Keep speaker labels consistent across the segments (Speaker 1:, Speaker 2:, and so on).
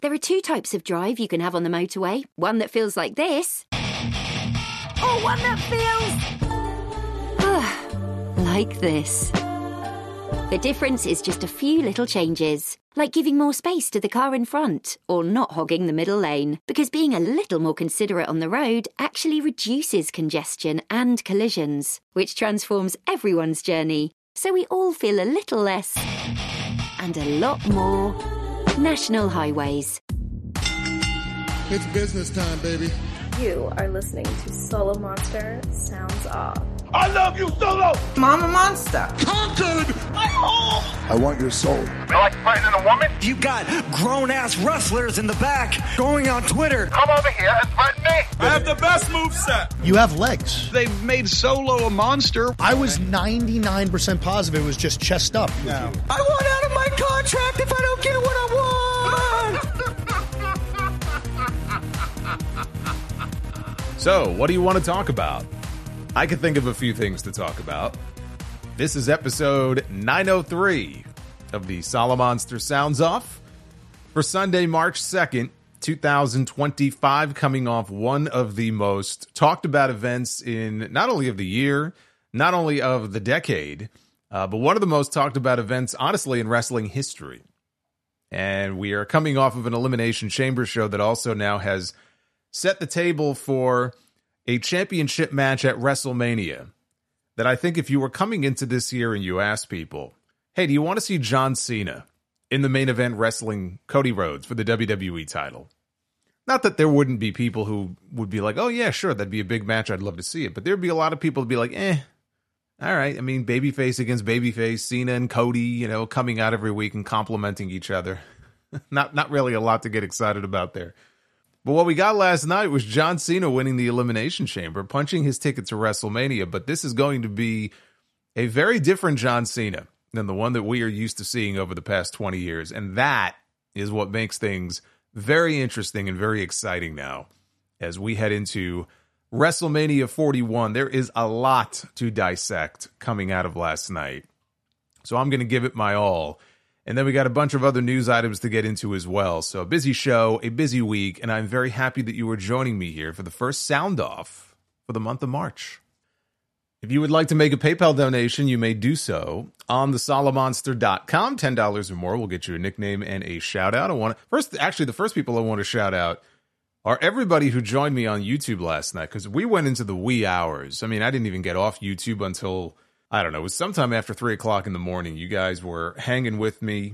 Speaker 1: There are two types of drive you can have on the motorway. One that feels like this. Or one that feels... like this. The difference is just a few little changes, like giving more space to the car in front, or not hogging the middle lane, because being a little more considerate on the road actually reduces congestion and collisions, which transforms everyone's journey, so we all feel a little less and a lot more National Highways.
Speaker 2: It's business time, baby.
Speaker 3: You are listening to Solo Monster Sounds Off.
Speaker 4: I love you, Solo!
Speaker 5: Mama Monster.
Speaker 2: Conquered!
Speaker 4: I'm home!
Speaker 2: I want your soul.
Speaker 4: You like fighting a woman?
Speaker 6: You got grown-ass wrestlers in the back going on Twitter.
Speaker 4: Come over here and threaten me!
Speaker 7: I have the best moveset.
Speaker 8: You have legs.
Speaker 7: They've made Solo a monster.
Speaker 8: I was 99% positive it was just chest up.
Speaker 6: No. I want out of my contract if I don't get what I want!
Speaker 9: So, what do you want to talk about? I can think of a few things to talk about. This is episode 903 of the Solomonster Sounds Off for Sunday, March 2nd, 2025, coming off one of the most talked about events in not only of the year, not only of the decade, but one of the most talked about events, honestly, in wrestling history. And we are coming off of an Elimination Chamber show that also now has set the table for a championship match at WrestleMania that I think if you were coming into this year and you asked people, hey, do you want to see John Cena in the main event wrestling Cody Rhodes for the WWE title? Not that there wouldn't be people who would be like, oh, yeah, sure, that'd be a big match. I'd love to see it. But there'd be a lot of people who'd be like, all right. I mean, babyface against babyface, Cena and Cody, coming out every week and complimenting each other. Not really a lot to get excited about there. But what we got last night was John Cena winning the Elimination Chamber, punching his ticket to WrestleMania. But this is going to be a very different John Cena than the one that we are used to seeing over the past 20 years. And that is what makes things very interesting and very exciting now as we head into WrestleMania 41. There is a lot to dissect coming out of last night. So I'm going to give it my all. And then we got a bunch of other news items to get into as well. So a busy show, a busy week, and I'm very happy that you are joining me here for the first Sound Off for the month of March. If you would like to make a PayPal donation, you may do so on thesolomonster.com. $10 or more will get you a nickname and a shout-out. The first people I want to shout out are everybody who joined me on YouTube last night, because we went into the wee hours. I mean, I didn't even get off YouTube until, I don't know, it was sometime after 3 o'clock in the morning. You guys were hanging with me,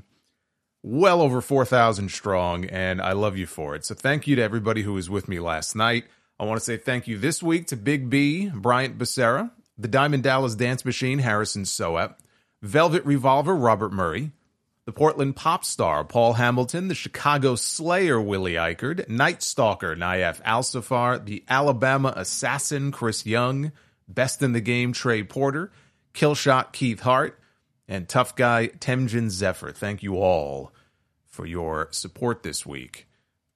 Speaker 9: well over 4,000 strong, and I love you for it. So thank you to everybody who was with me last night. I want to say thank you this week to Big B, Bryant Becerra, the Diamond Dallas Dance Machine, Harrison Soep, Velvet Revolver, Robert Murray, the Portland Pop Star, Paul Hamilton, the Chicago Slayer, Willie Eichard, Night Stalker, Nayef Al-Safar, the Alabama Assassin, Chris Young, Best in the Game, Trey Porter, Killshot, Keith Hart, and Tough Guy, Temjin Zephyr. Thank you all for your support this week.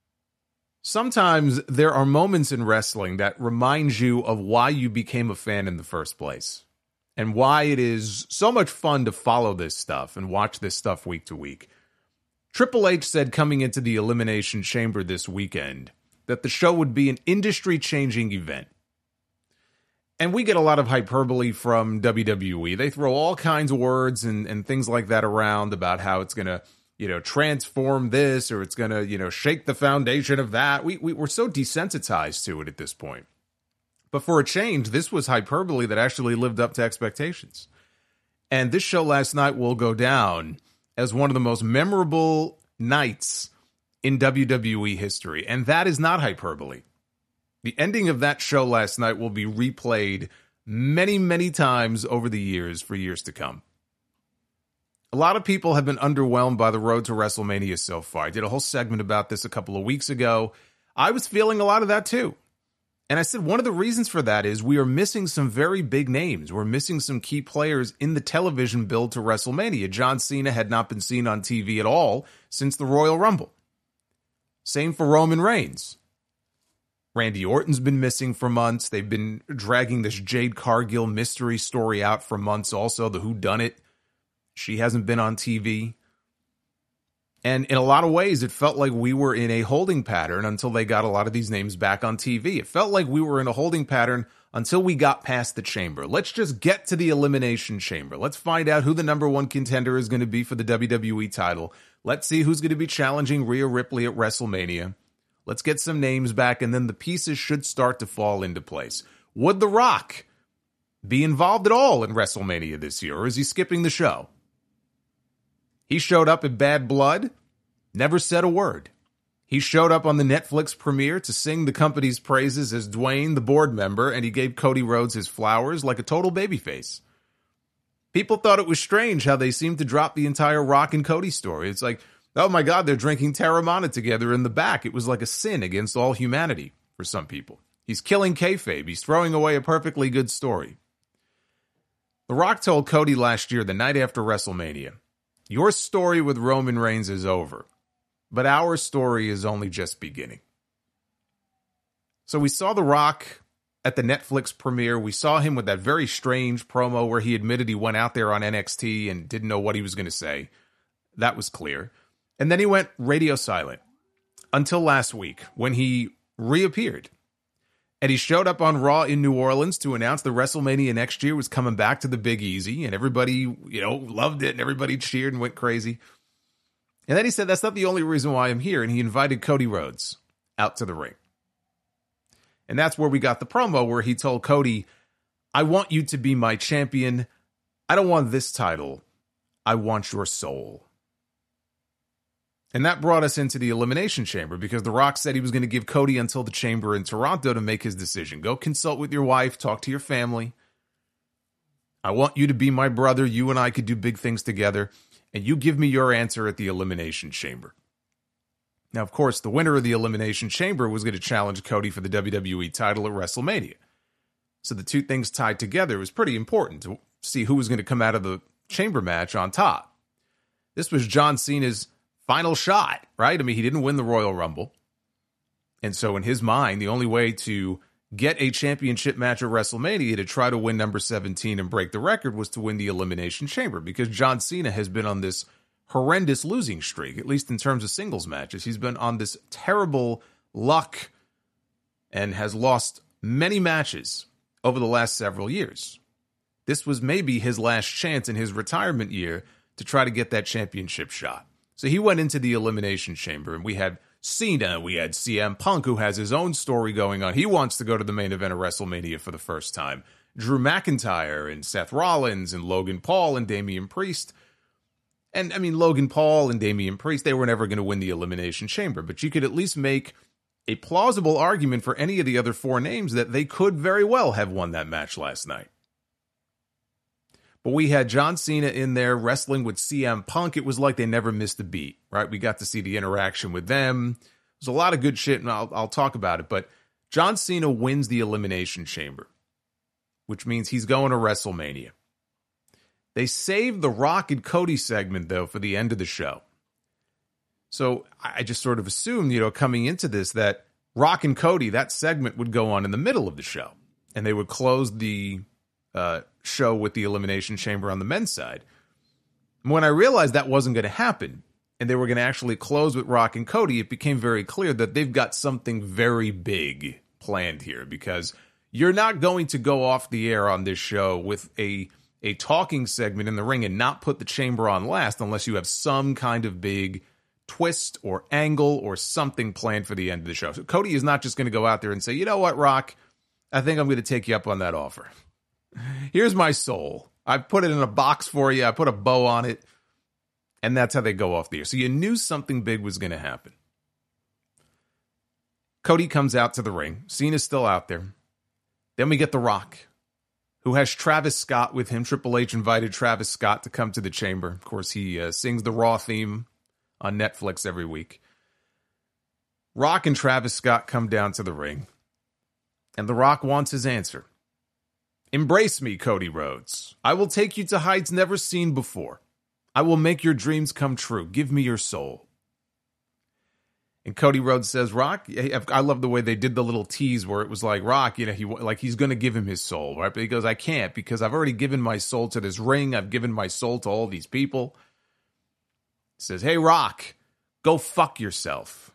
Speaker 9: Sometimes there are moments in wrestling that remind you of why you became a fan in the first place and why it is so much fun to follow this stuff and watch this stuff week to week. Triple H said coming into the Elimination Chamber this weekend that the show would be an industry-changing event. And we get a lot of hyperbole from WWE. They throw all kinds of words and things like that around about how it's going to, transform this or it's going to, shake the foundation of that. We're so desensitized to it at this point. But for a change, this was hyperbole that actually lived up to expectations. And this show last night will go down as one of the most memorable nights in WWE history. And that is not hyperbole. The ending of that show last night will be replayed many, many times over the years for years to come. A lot of people have been underwhelmed by the road to WrestleMania so far. I did a whole segment about this a couple of weeks ago. I was feeling a lot of that too. And I said one of the reasons for that is we are missing some very big names. We're missing some key players in the television build to WrestleMania. John Cena had not been seen on TV at all since the Royal Rumble. Same for Roman Reigns. Randy Orton's been missing for months. They've been dragging this Jade Cargill mystery story out for months also, the whodunit. She hasn't been on TV. And in a lot of ways, it felt like we were in a holding pattern until they got a lot of these names back on TV. It felt like we were in a holding pattern until we got past the chamber. Let's just get to the Elimination Chamber. Let's find out who the number one contender is going to be for the WWE title. Let's see who's going to be challenging Rhea Ripley at WrestleMania. Let's get some names back, and then the pieces should start to fall into place. Would The Rock be involved at all in WrestleMania this year, or is he skipping the show? He showed up at Bad Blood, never said a word. He showed up on the Netflix premiere to sing the company's praises as Dwayne, the board member, and he gave Cody Rhodes his flowers like a total babyface. People thought it was strange how they seemed to drop the entire Rock and Cody story. It's like, oh my God, they're drinking Terramana together in the back. It was like a sin against all humanity for some people. He's killing kayfabe. He's throwing away a perfectly good story. The Rock told Cody last year, the night after WrestleMania, your story with Roman Reigns is over, but our story is only just beginning. So we saw The Rock at the Netflix premiere. We saw him with that very strange promo where he admitted he went out there on NXT and didn't know what he was going to say. That was clear. And then he went radio silent until last week when he reappeared. And he showed up on Raw in New Orleans to announce the WrestleMania next year was coming back to the Big Easy. And everybody, loved it. And everybody cheered and went crazy. And then he said, that's not the only reason why I'm here. And he invited Cody Rhodes out to the ring. And that's where we got the promo where he told Cody, I want you to be my champion. I don't want this title. I want your soul. And that brought us into the Elimination Chamber because The Rock said he was going to give Cody until the Chamber in Toronto to make his decision. Go consult with your wife, talk to your family. I want you to be my brother. You and I could do big things together. And you give me your answer at the Elimination Chamber. Now, of course, the winner of the Elimination Chamber was going to challenge Cody for the WWE title at WrestleMania. So the two things tied together was pretty important to see who was going to come out of the Chamber match on top. This was John Cena's final shot, right? I mean, he didn't win the Royal Rumble. And so in his mind, the only way to get a championship match at WrestleMania to try to win number 17 and break the record was to win the Elimination Chamber, because John Cena has been on this horrendous losing streak, at least in terms of singles matches. He's been on this terrible luck and has lost many matches over the last several years. This was maybe his last chance in his retirement year to try to get that championship shot. So he went into the Elimination Chamber, and we had Cena, we had CM Punk, who has his own story going on. He wants to go to the main event of WrestleMania for the first time. Drew McIntyre and Seth Rollins and Logan Paul and Damian Priest. And, I mean, Logan Paul and Damian Priest, they were never going to win the Elimination Chamber, but you could at least make a plausible argument for any of the other four names that they could very well have won that match last night. But we had John Cena in there wrestling with CM Punk. It was like they never missed a beat, right? We got to see the interaction with them. There's a lot of good shit, and I'll talk about it. But John Cena wins the Elimination Chamber, which means he's going to WrestleMania. They saved the Rock and Cody segment, though, for the end of the show. So I just sort of assumed, coming into this, that Rock and Cody, that segment would go on in the middle of the show. And they would close the show with the Elimination Chamber on the men's side. And when I realized that wasn't going to happen, and they were going to actually close with Rock and Cody, it became very clear that they've got something very big planned here, because you're not going to go off the air on this show with a talking segment in the ring and not put the Chamber on last unless you have some kind of big twist or angle or something planned for the end of the show. So Cody is not just going to go out there and say, you know what, Rock, I think I'm going to take you up on that offer. Here's my soul. I put it in a box for you. I put a bow on it. And that's how they go off the air. So you knew something big was going to happen. Cody comes out to the ring. Cena's still out there. Then we get The Rock, who has Travis Scott with him. Triple H invited Travis Scott to come to the Chamber. Of course, he sings the Raw theme on Netflix every week. Rock and Travis Scott come down to the ring. And The Rock wants his answer. Embrace me, Cody Rhodes. I will take you to heights never seen before. I will make your dreams come true. Give me your soul. And Cody Rhodes says, Rock, I love the way they did the little tease where it was like, Rock, he's going to give him his soul, right? But he goes, I can't, because I've already given my soul to this ring. I've given my soul to all these people. He says, hey, Rock, Go fuck yourself.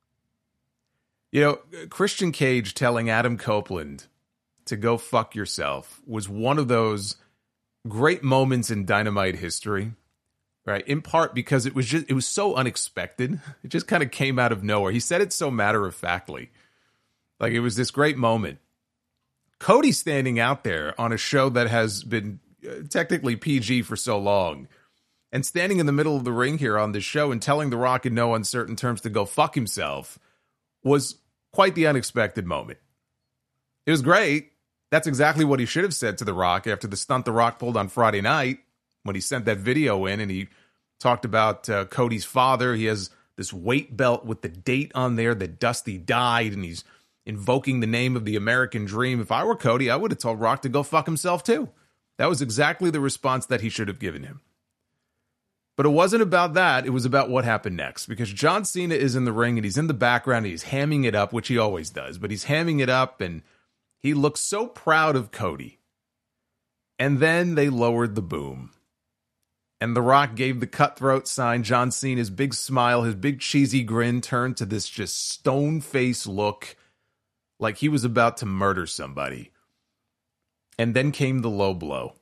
Speaker 9: You know, Christian Cage telling Adam Copeland to go fuck yourself was one of those great moments in Dynamite history, right? In part because it was so unexpected. It just kind of came out of nowhere. He said it so matter-of-factly. Like, it was this great moment. Cody standing out there on a show that has been technically PG for so long, and standing in the middle of the ring here on this show and telling The Rock in no uncertain terms to go fuck himself was quite the unexpected moment. It was great. That's exactly what he should have said to The Rock after the stunt The Rock pulled on Friday night when he sent that video in and he talked about Cody's father. He has this weight belt with the date on there that Dusty died, and he's invoking the name of the American dream. If I were Cody, I would have told Rock to go fuck himself too. That was exactly the response that he should have given him. But it wasn't about that. It was about what happened next, because John Cena is in the ring and he's in the background and he's hamming it up, which he always does, but he's hamming it up and he looks so proud of Cody. And then they lowered the boom. And The Rock gave the cutthroat sign. John Cena's big smile, his big cheesy grin turned to this just stone-faced look like he was about to murder somebody. And then came the low blow.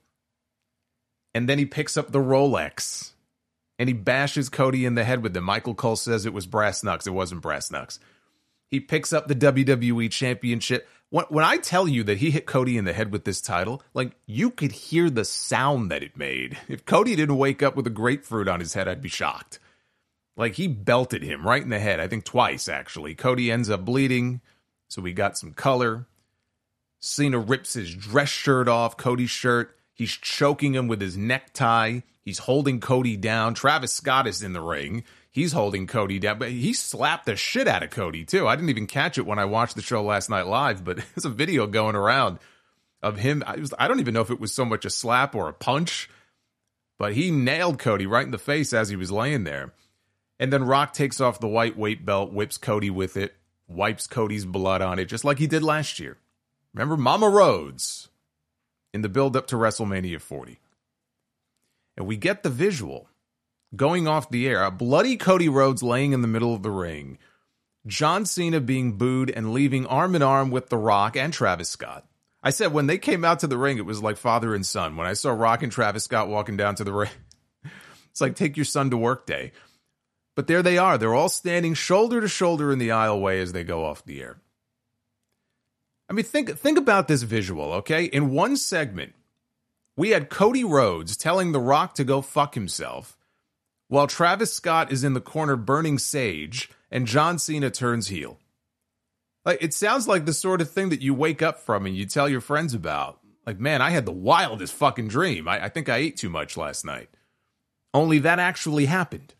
Speaker 9: And then he picks up the Rolex. And he bashes Cody in the head with it. Michael Cole says it was brass knucks. It wasn't brass knucks. He picks up the WWE Championship. When I tell you that he hit Cody in the head with this title, like, you could hear the sound that it made. If Cody didn't wake up with a grapefruit on his head, I'd be shocked. Like, he belted him right in the head. I think twice, actually. Cody ends up bleeding, so we got some color. Cena rips his dress shirt off, Cody's shirt. He's choking him with his necktie. He's holding Cody down. Travis Scott is in the ring. He's holding Cody down, but he slapped the shit out of Cody, too. I didn't even catch it when I watched the show last night live, but there's a video going around of him. I don't even know if it was so much a slap or a punch, but he nailed Cody right in the face as he was laying there. And then Rock takes off the white weight belt, whips Cody with it, wipes Cody's blood on it, just like he did last year. Remember Mama Rhodes in the build-up to WrestleMania 40. And we get the visual going off the air. A bloody Cody Rhodes laying in the middle of the ring. John Cena being booed and leaving arm in arm with The Rock and Travis Scott. I said when they came out to the ring, it was like father and son. When I saw Rock and Travis Scott walking down to the ring, it's like take your son to work day. But there they are. They're all standing shoulder to shoulder in the aisleway as they go off the air. I mean, think about this visual, okay? In one segment, we had Cody Rhodes telling The Rock to go fuck himself, while Travis Scott is in the corner burning sage, and John Cena turns heel. Like, it sounds like the sort of thing that you wake up from and you tell your friends about. Like, man, I had the wildest fucking dream. I think I ate too much last night. Only that actually happened.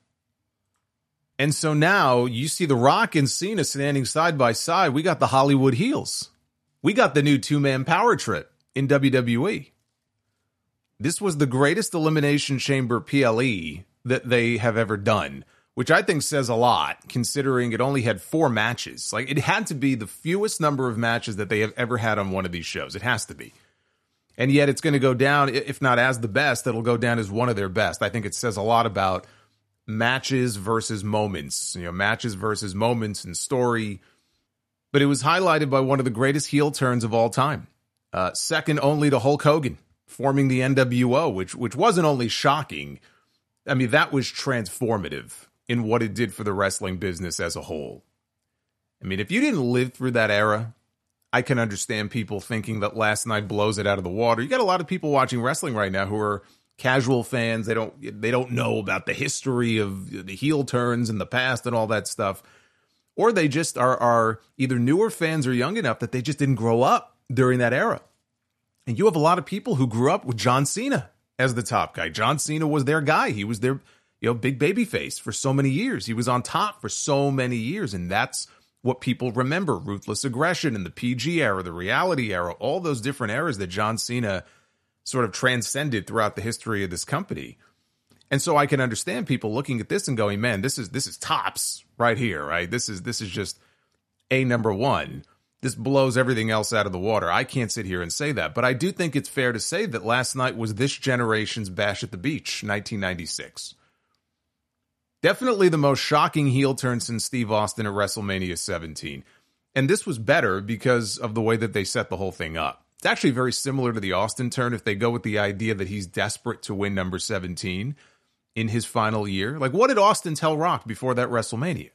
Speaker 9: And so now you see The Rock and Cena standing side by side. We got the Hollywood heels. We got the new two-man power trip in WWE. This was the greatest Elimination Chamber PLE that they have ever done, which I think says a lot, considering it only had 4 matches. Like, it had to be the fewest number of matches that they have ever had on one of these shows. It has to be. And yet it's going to go down, if not as the best, it'll go down as one of their best. I think it says a lot about matches versus moments, matches versus moments and story. But it was highlighted by one of the greatest heel turns of all time. Second only to Hulk Hogan forming the NWO, which wasn't only shocking. I mean, that was transformative in what it did for the wrestling business as a whole. I mean, if you didn't live through that era, I can understand people thinking that last night blows it out of the water. You got a lot of people watching wrestling right now who are casual fans. They don't know about the history of the heel turns in the past and all that stuff. Or they just are either newer fans or young enough that they just didn't grow up during that era. And you have a lot of people who grew up with John Cena as the top guy. John Cena was their guy. He was their big baby face for so many years. He was on top for so many years. And that's what people remember. Ruthless Aggression in the PG era, the reality era, all those different eras that John Cena sort of transcended throughout the history of this company. And so I can understand people looking at this and going, man, this is tops right here, right? This is just a number one. This blows everything else out of the water. I can't sit here and say that, but I do think it's fair to say that last night was this generation's Bash at the Beach, 1996. Definitely the most shocking heel turn since Steve Austin at WrestleMania 17. And this was better because of the way that they set the whole thing up. It's actually very similar to the Austin turn if they go with the idea that he's desperate to win number 17 in his final year. Like, what did Austin tell Rock before that WrestleMania?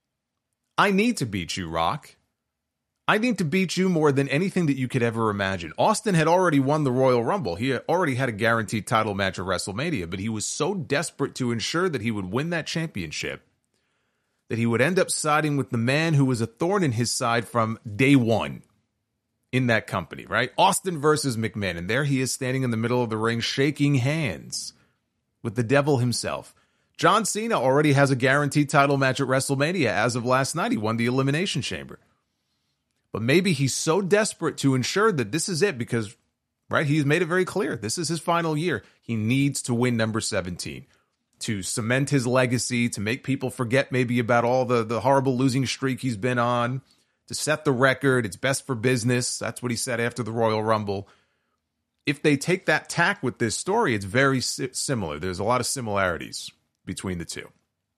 Speaker 9: I need to beat you, Rock. I need to beat you more than anything that you could ever imagine. Austin had already won the Royal Rumble. He already had a guaranteed title match at WrestleMania, but he was so desperate to ensure that he would win that championship that he would end up siding with the man who was a thorn in his side from day one in that company, right? Austin versus McMahon. And there he is standing in the middle of the ring, shaking hands with the devil himself. John Cena already has a guaranteed title match at WrestleMania as of last night. He won the Elimination Chamber. But maybe he's so desperate to ensure that this is it because, right, he's made it very clear. This is his final year. He needs to win number 17 to cement his legacy, to make people forget maybe about all the horrible losing streak he's been on, to set the record. It's best for business. That's what he said after the Royal Rumble. If they take that tack with this story, it's very similar. There's a lot of similarities between the two.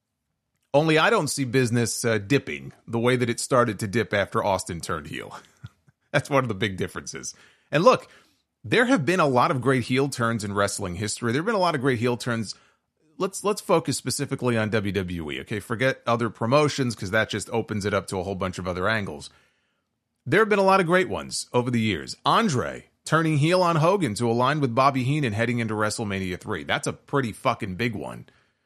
Speaker 9: Only I don't see business dipping the way that it started to dip after Austin turned heel. That's one of the big differences. And look, there have been a lot of great heel turns in wrestling history. There have been a lot of great heel turns. Let's focus specifically on WWE, okay? Forget other promotions because that just opens it up to a whole bunch of other angles. There have been a lot of great ones over the years. Andre turning heel on Hogan to align with Bobby Heenan heading into WrestleMania 3. That's a pretty fucking big one.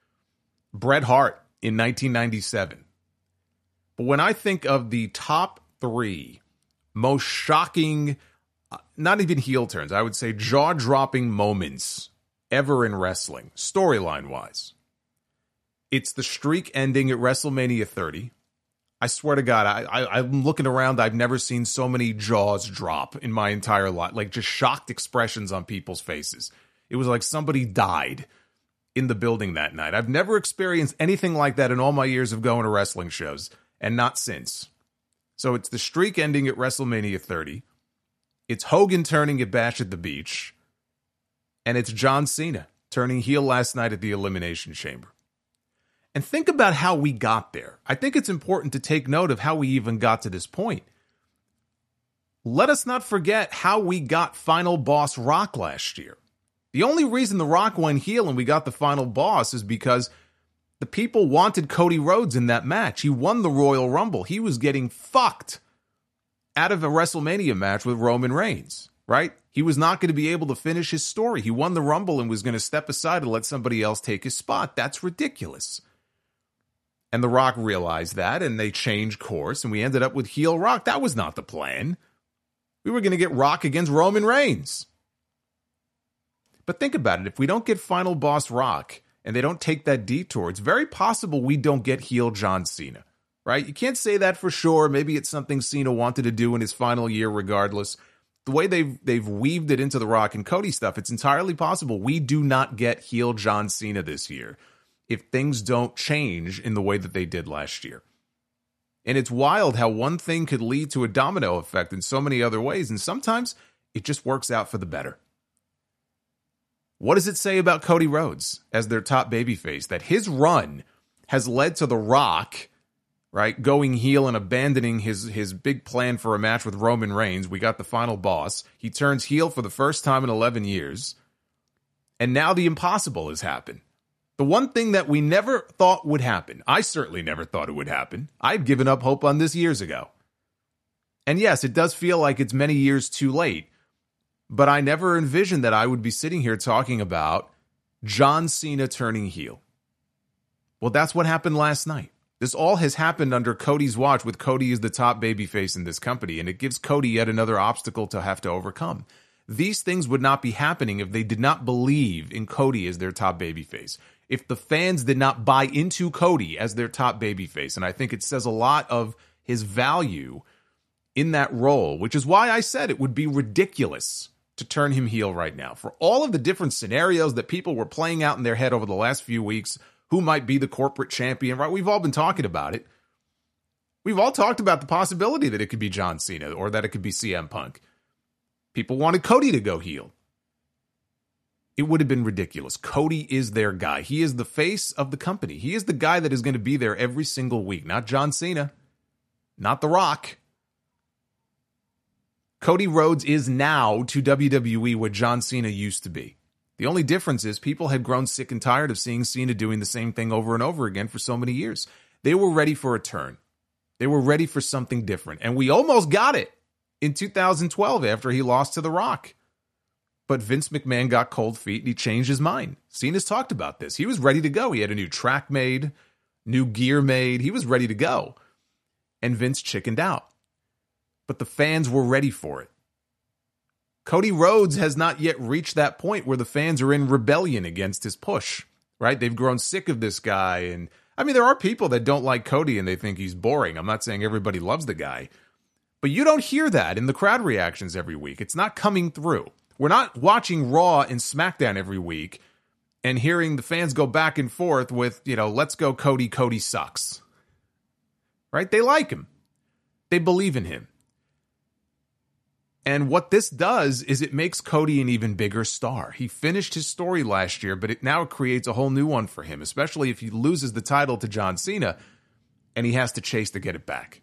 Speaker 9: Bret Hart in 1997. But when I think of the top 3 most shocking, not even heel turns, I would say jaw-dropping moments ever in wrestling, storyline-wise, it's the streak ending at WrestleMania 30. I swear to God, I'm looking around, I've never seen so many jaws drop in my entire life, like just shocked expressions on people's faces. It was like somebody died in the building that night. I've never experienced anything like that in all my years of going to wrestling shows, and not since. So it's the streak ending at WrestleMania 30. It's Hogan turning at Bash at the Beach. And it's John Cena turning heel last night at the Elimination Chamber. And think about how we got there. I think it's important to take note of how we even got to this point. Let us not forget how we got Final Boss Rock last year. The only reason The Rock went heel and we got the Final Boss is because the people wanted Cody Rhodes in that match. He won the Royal Rumble. He was getting fucked out of a WrestleMania match with Roman Reigns, right? He was not going to be able to finish his story. He won the Rumble and was going to step aside and let somebody else take his spot. That's ridiculous. And The Rock realized that, and they changed course, and we ended up with heel Rock. That was not the plan. We were going to get Rock against Roman Reigns. But think about it. If we don't get Final Boss Rock and they don't take that detour, it's very possible we don't get heel John Cena, right? You can't say that for sure. Maybe it's something Cena wanted to do in his final year regardless. The way they've weaved it into the Rock and Cody stuff, it's entirely possible we do not get heel John Cena this year if things don't change in the way that they did last year. And it's wild how one thing could lead to a domino effect in so many other ways, and sometimes it just works out for the better. What does it say about Cody Rhodes as their top babyface? That his run has led to The Rock, right, going heel and abandoning his big plan for a match with Roman Reigns. We got the Final Boss. He turns heel for the first time in 11 years. And now the impossible has happened. The one thing that we never thought would happen, I certainly never thought it would happen. I'd given up hope on this years ago. And yes, it does feel like it's many years too late. But I never envisioned that I would be sitting here talking about John Cena turning heel. Well, that's what happened last night. This all has happened under Cody's watch, with Cody as the top babyface in this company, and it gives Cody yet another obstacle to have to overcome. These things would not be happening if they did not believe in Cody as their top babyface. If the fans did not buy into Cody as their top babyface, and I think it says a lot of his value in that role, which is why I said it would be ridiculous to turn him heel right now. For all of the different scenarios that people were playing out in their head over the last few weeks, who might be the corporate champion, right? We've all been talking about it. We've all talked about the possibility that it could be John Cena or that it could be CM Punk. People wanted Cody to go heel. it would have been ridiculous. Cody is their guy. He is the face of the company. He is the guy that is going to be there every single week. Not John Cena. Not The Rock. Cody Rhodes is now to WWE what John Cena used to be. The only difference is people had grown sick and tired of seeing Cena doing the same thing over and over again for so many years. They were ready for a turn. They were ready for something different. And we almost got it in 2012 after he lost to The Rock. But Vince McMahon got cold feet and he changed his mind. Cena's talked about this. He was ready to go. He had a new track made, new gear made. He was ready to go. And Vince chickened out. But the fans were ready for it. Cody Rhodes has not yet reached that point where the fans are in rebellion against his push, right? They've grown sick of this guy. And I mean, there are people that don't like Cody and they think he's boring. I'm not saying everybody loves the guy, but you don't hear that in the crowd reactions every week. It's not coming through. We're not watching Raw and SmackDown every week and hearing the fans go back and forth with, let's go Cody, Cody sucks, right? They like him. They believe in him. And what this does is it makes Cody an even bigger star. He finished his story last year, but it now creates a whole new one for him, especially if he loses the title to John Cena and he has to chase to get it back.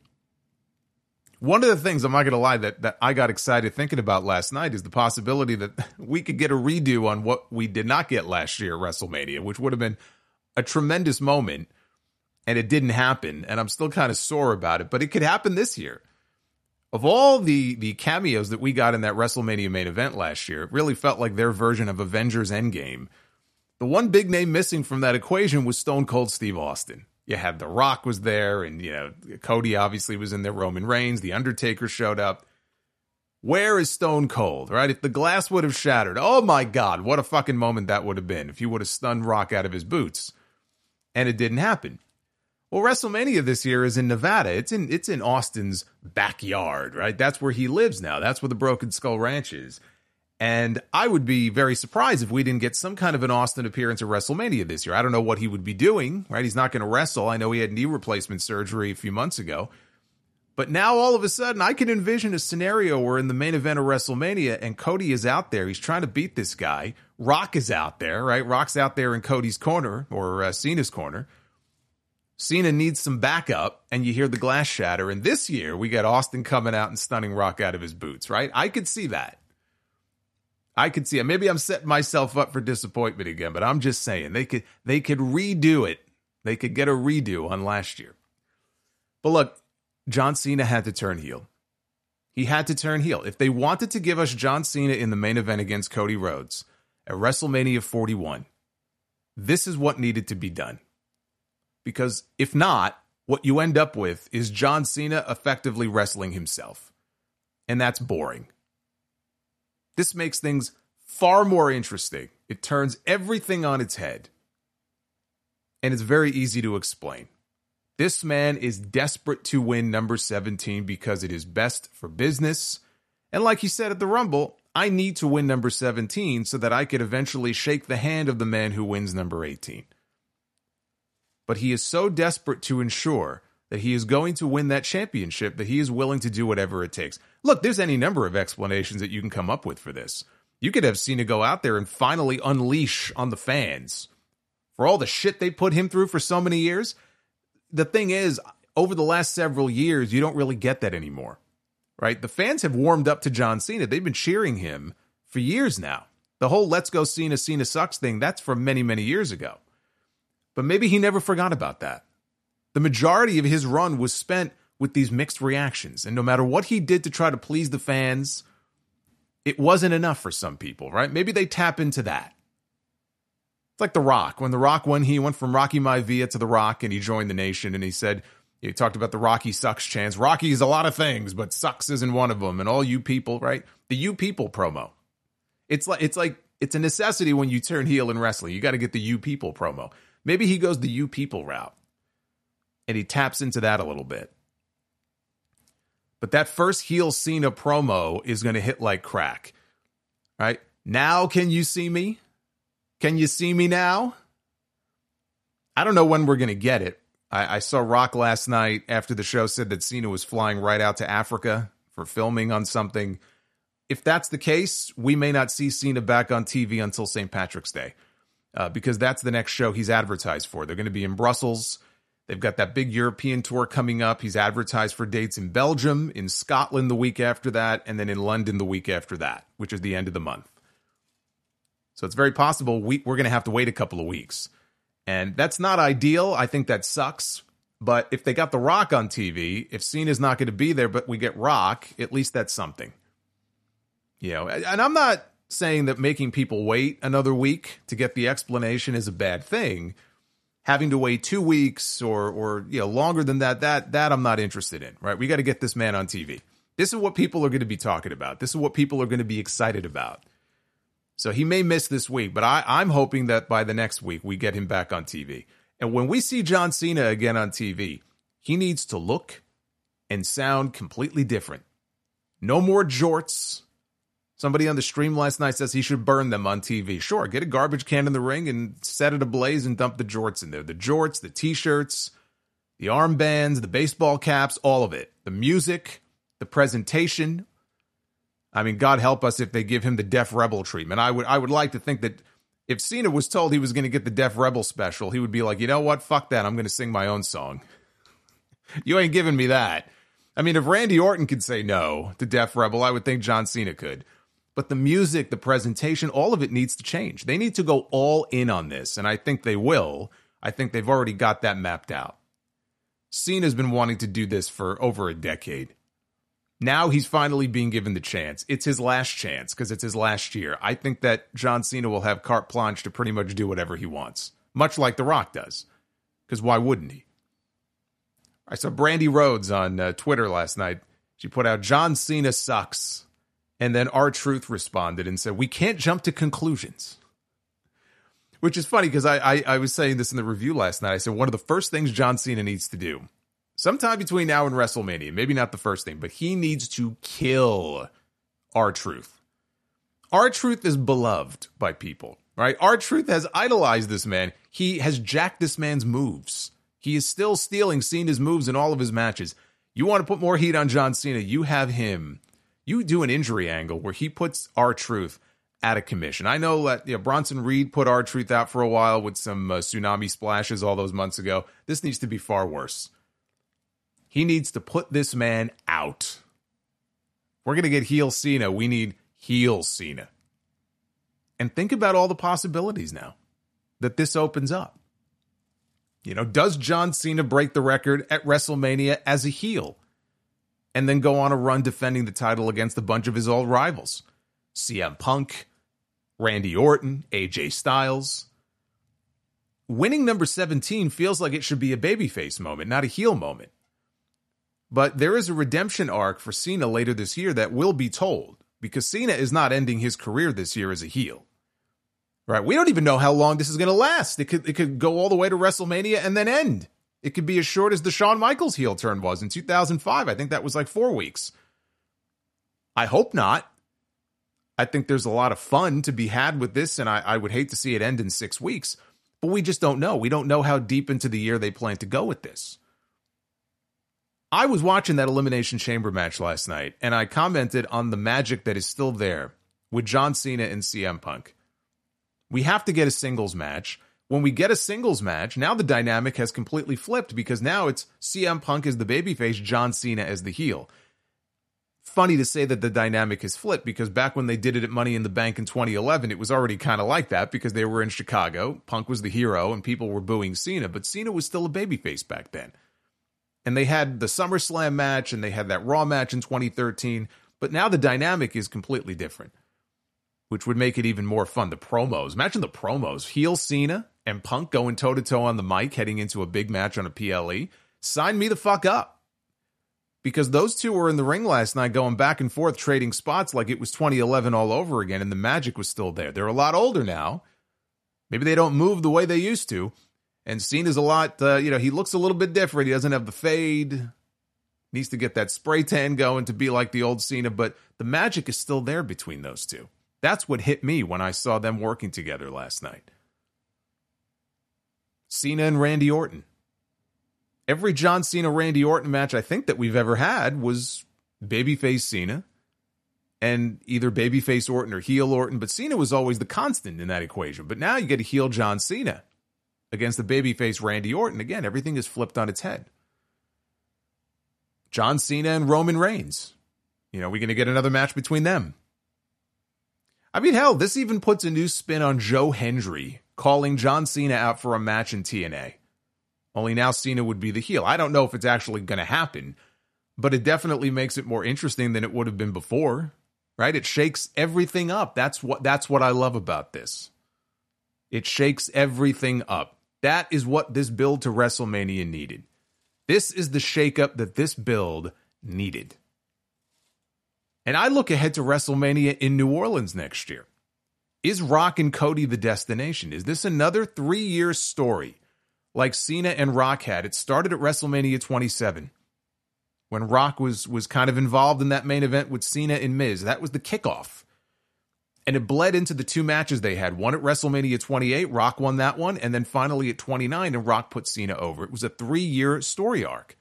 Speaker 9: One of the things, I'm not going to lie, that I got excited thinking about last night is the possibility that we could get a redo on what we did not get last year at WrestleMania, which would have been a tremendous moment, and it didn't happen, and I'm still kind of sore about it, but it could happen this year. Of all the cameos that we got in that WrestleMania main event last year, it really felt like their version of Avengers Endgame. The one big name missing from that equation was Stone Cold Steve Austin. You had The Rock was there, and Cody obviously was in there, Roman Reigns, The Undertaker showed up. Where is Stone Cold, right? If the glass would have shattered, oh my God, what a fucking moment that would have been if he would have stunned Rock out of his boots. And it didn't happen. Well, WrestleMania this year is in Nevada. It's in Austin's backyard, right? That's where he lives now. That's where the Broken Skull Ranch is. And I would be very surprised if we didn't get some kind of an Austin appearance at WrestleMania this year. I don't know what he would be doing, right? He's not going to wrestle. I know he had knee replacement surgery a few months ago. But now all of a sudden, I can envision a scenario where in the main event of WrestleMania and Cody is out there. He's trying to beat this guy. Rock is out there, right? Rock's out there in Cody's corner or Cena's corner. Cena needs some backup, and you hear the glass shatter. And this year, we got Austin coming out and stunning Rock out of his boots, right? I could see that. I could see it. Maybe I'm setting myself up for disappointment again, but I'm just saying they could redo it. They could get a redo on last year. But look, John Cena had to turn heel. He had to turn heel. If they wanted to give us John Cena in the main event against Cody Rhodes at WrestleMania 41, this is what needed to be done. Because if not, what you end up with is John Cena effectively wrestling himself. And that's boring. This makes things far more interesting. It turns everything on its head. And it's very easy to explain. This man is desperate to win number 17 because it is best for business. And like he said at the Rumble, I need to win number 17 so that I could eventually shake the hand of the man who wins number 18. But he is so desperate to ensure that he is going to win that championship that he is willing to do whatever it takes. Look, there's any number of explanations that you can come up with for this. You could have Cena go out there and finally unleash on the fans for all the shit they put him through for so many years. The thing is, over the last several years, you don't really get that anymore, right? The fans have warmed up to John Cena. They've been cheering him for years now. The whole let's go Cena, Cena sucks thing, that's from many, many years ago. But maybe he never forgot about that. The majority of his run was spent with these mixed reactions. And no matter what he did to try to please the fans, it wasn't enough for some people, right? Maybe they tap into that. It's like The Rock. When The Rock won, he went from Rocky Maivia to The Rock and he joined the nation. And he talked about the Rocky sucks chants. Rocky is a lot of things, but sucks isn't one of them. And all you people, right? The you people promo. It's a necessity when you turn heel in wrestling. You got to get the you people promo. Maybe he goes the you people route and he taps into that a little bit. But that first heel Cena promo is going to hit like crack, right? Now, can you see me? Can you see me now? I don't know when we're going to get it. I saw Rock last night after the show said that Cena was flying right out to Africa for filming on something. if that's the case, we may not see Cena back on TV until St. Patrick's Day, because that's the next show he's advertised for. They're going to be in Brussels. They've got that big European tour coming up. He's advertised for dates in Belgium, in Scotland the week after that, and then in London the week after that, which is the end of the month. So it's very possible we're going to have to wait a couple of weeks. And that's not ideal. I think that sucks. But if they got The Rock on TV, if Cena's not going to be there, but we get Rock, at least that's something. You know, and I'm not saying that making people wait another week to get the explanation is a bad thing. Having to wait 2 weeks or longer than that I'm not interested in, right? We got to get this man on TV. This is what people are going to be talking about. This is what people are going to be excited about. So he may miss this week, but I'm hoping that by the next week we get him back on TV. And when we see John Cena again on TV, he needs to look and sound completely different. No more jorts. Somebody on the stream last night says he should burn them on TV. Sure, get a garbage can in the ring and set it ablaze and dump the jorts in there. The jorts, the T-shirts, the armbands, the baseball caps, all of it. The music, the presentation. I mean, God help us if they give him the Def Rebel treatment. I would like to think that if Cena was told he was going to get the Def Rebel special, he would be like, you know what? Fuck that. I'm going to sing my own song. You ain't giving me that. I mean, if Randy Orton could say no to Def Rebel, I would think John Cena could. But the music, the presentation, all of it needs to change. They need to go all in on this, and I think they will. I think they've already got that mapped out. Cena's been wanting to do this for over a decade. Now he's finally being given the chance. It's his last chance because it's his last year. I think that John Cena will have carte blanche to pretty much do whatever he wants, much like The Rock does, because why wouldn't he? I saw Brandy Rhodes on Twitter last night. She put out, John Cena sucks. And then R-Truth responded and said, we can't jump to conclusions. Which is funny because I was saying this in the review last night. I said one of the first things John Cena needs to do, sometime between now and WrestleMania, maybe not the first thing, but he needs to kill R-Truth. R-Truth is beloved by people, right? R-Truth has idolized this man. He has jacked this man's moves. He is still stealing Cena's moves in all of his matches. You want to put more heat on John Cena, you have him. You do an injury angle where he puts R-Truth out of commission. I know that Bronson Reed put R-Truth out for a while with some tsunami splashes all those months ago. This needs to be far worse. He needs to put this man out. If we're going to get heel Cena, we need heel Cena. And think about all the possibilities now that this opens up. You know, does John Cena break the record at WrestleMania as a heel? And then go on a run defending the title against a bunch of his old rivals. CM Punk, Randy Orton, AJ Styles. Winning number 17 feels like it should be a babyface moment, not a heel moment. But there is a redemption arc for Cena later this year that will be told, because Cena is not ending his career this year as a heel. Right? We don't even know how long this is going to last. It could go all the way to WrestleMania and then end. It could be as short as the Shawn Michaels heel turn was in 2005. I think that was like 4 weeks. I hope not. I think there's a lot of fun to be had with this, and I would hate to see it end in 6 weeks. But we just don't know. We don't know how deep into the year they plan to go with this. I was watching that Elimination Chamber match last night, and I commented on the magic that is still there with John Cena and CM Punk. We have to get a singles match. When we get a singles match, now the dynamic has completely flipped because now it's CM Punk as the babyface, John Cena as the heel. Funny to say that the dynamic has flipped because back when they did it at Money in the Bank in 2011, it was already kind of like that because they were in Chicago. Punk was the hero and people were booing Cena, but Cena was still a babyface back then. And they had the SummerSlam match and they had that Raw match in 2013, but now the dynamic is completely different, which would make it even more fun. The promos, imagine the promos, heel Cena and Punk going toe-to-toe on the mic heading into a big match on a PLE. Sign me the fuck up. Because those two were in the ring last night going back and forth, trading spots like it was 2011 all over again, and the magic was still there. They're a lot older now. Maybe they don't move the way they used to. And Cena's a lot, he looks a little bit different. He doesn't have the fade. Needs to get that spray tan going to be like the old Cena, but the magic is still there between those two. That's what hit me when I saw them working together last night. Cena and Randy Orton. Every John Cena-Randy Orton match I think that we've ever had was babyface Cena and either babyface Orton or heel Orton, but Cena was always the constant in that equation. But now you get a heel John Cena against the babyface Randy Orton. Again, everything is flipped on its head. John Cena and Roman Reigns. You know, we're going to get another match between them. I mean, hell, this even puts a new spin on Joe Hendry calling John Cena out for a match in TNA. Only now Cena would be the heel. I don't know if it's actually going to happen, but it definitely makes it more interesting than it would have been before. Right? It shakes everything up. That's what I love about this. It shakes everything up. That is what this build to WrestleMania needed. This is the shakeup that this build needed. And I look ahead to WrestleMania in New Orleans next year. Is Rock and Cody the destination? Is this another 3-year story like Cena and Rock had? It started at WrestleMania 27. When Rock was kind of involved in that main event with Cena and Miz. That was the kickoff. And it bled into the 2 matches they had. One at WrestleMania 28, Rock won that one. And then finally at 29, and Rock put Cena over. It was a 3-year story arc.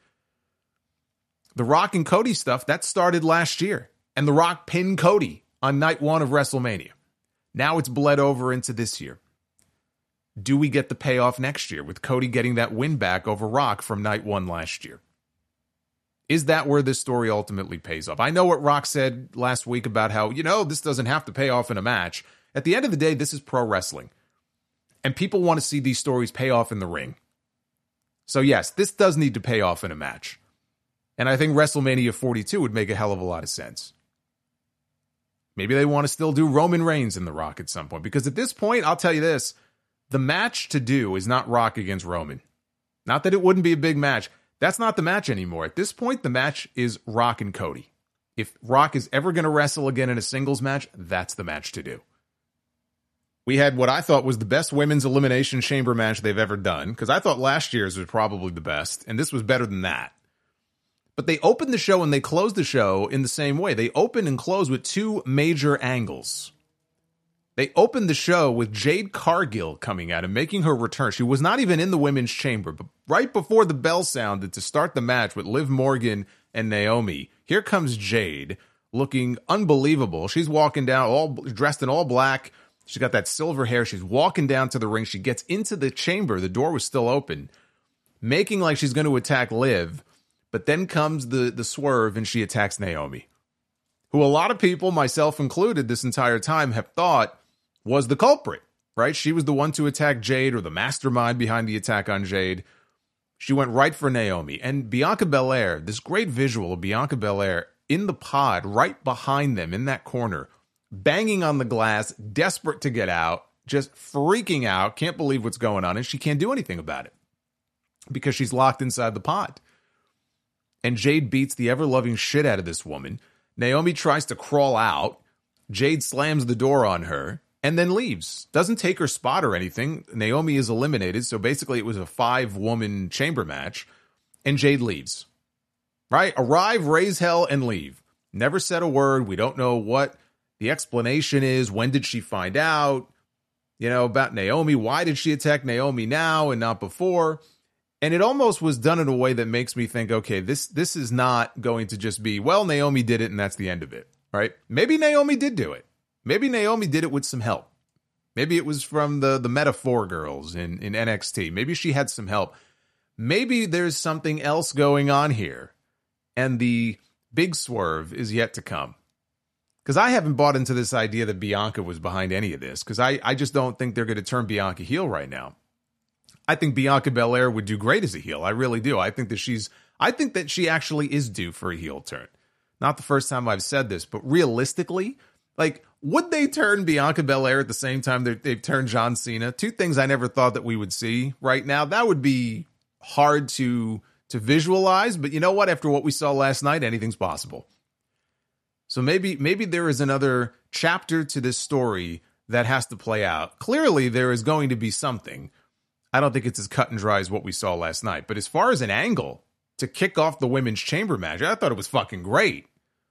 Speaker 9: The Rock and Cody stuff, that started last year. And The Rock pinned Cody on night 1 of WrestleMania. Now it's bled over into this year. Do we get the payoff next year with Cody getting that win back over Rock from night 1 last year? Is that where this story ultimately pays off? I know what Rock said last week about how, this doesn't have to pay off in a match. At the end of the day, this is pro wrestling. And people want to see these stories pay off in the ring. So yes, this does need to pay off in a match. And I think WrestleMania 42 would make a hell of a lot of sense. Maybe they want to still do Roman Reigns and The Rock at some point. Because at this point, I'll tell you this, the match to do is not Rock against Roman. Not that it wouldn't be a big match. That's not the match anymore. At this point, the match is Rock and Cody. If Rock is ever going to wrestle again in a singles match, that's the match to do. We had what I thought was the best women's elimination chamber match they've ever done, because I thought last year's was probably the best, and this was better than that. But they opened the show and they closed the show in the same way. They opened and closed with 2 major angles. They opened the show with Jade Cargill coming out and making her return. She was not even in the women's chamber, but right before the bell sounded to start the match with Liv Morgan and Naomi, here comes Jade looking unbelievable. She's walking down dressed in all black. She's got that silver hair. She's walking down to the ring. She gets into the chamber. The door was still open, making like she's going to attack Liv. But then comes the swerve and she attacks Naomi, who a lot of people, myself included, this entire time have thought was the culprit, right? She was the one to attack Jade, or the mastermind behind the attack on Jade. She went right for Naomi. And Bianca Belair, this great visual of Bianca Belair in the pod, right behind them in that corner, banging on the glass, desperate to get out, just freaking out, can't believe what's going on, and she can't do anything about it because she's locked inside the pod. And Jade beats the ever-loving shit out of this woman. Naomi tries to crawl out. Jade slams the door on her and then leaves. Doesn't take her spot or anything. Naomi is eliminated, so basically it was a 5-woman chamber match, and Jade leaves. Right? Arrive, raise hell, and leave. Never said a word. We don't know what the explanation is. When did she find out, about Naomi? Why did she attack Naomi now and not before? And it almost was done in a way that makes me think, okay, this is not going to just be, well, Naomi did it and that's the end of it, right? Maybe Naomi did do it. Maybe Naomi did it with some help. Maybe it was from the Metaphor girls in NXT. Maybe she had some help. Maybe there's something else going on here, and the big swerve is yet to come. Because I haven't bought into this idea that Bianca was behind any of this, because I just don't think they're going to turn Bianca heel right now. I think Bianca Belair would do great as a heel. I really do. I think that she actually is due for a heel turn. Not the first time I've said this, but realistically, would they turn Bianca Belair at the same time they've turned John Cena? 2 things I never thought that we would see right now. That would be hard to visualize, but you know what? After what we saw last night, anything's possible. So maybe there is another chapter to this story that has to play out. Clearly, there is going to be something. I don't think it's as cut and dry as what we saw last night. But as far as an angle to kick off the women's chamber match, I thought it was fucking great.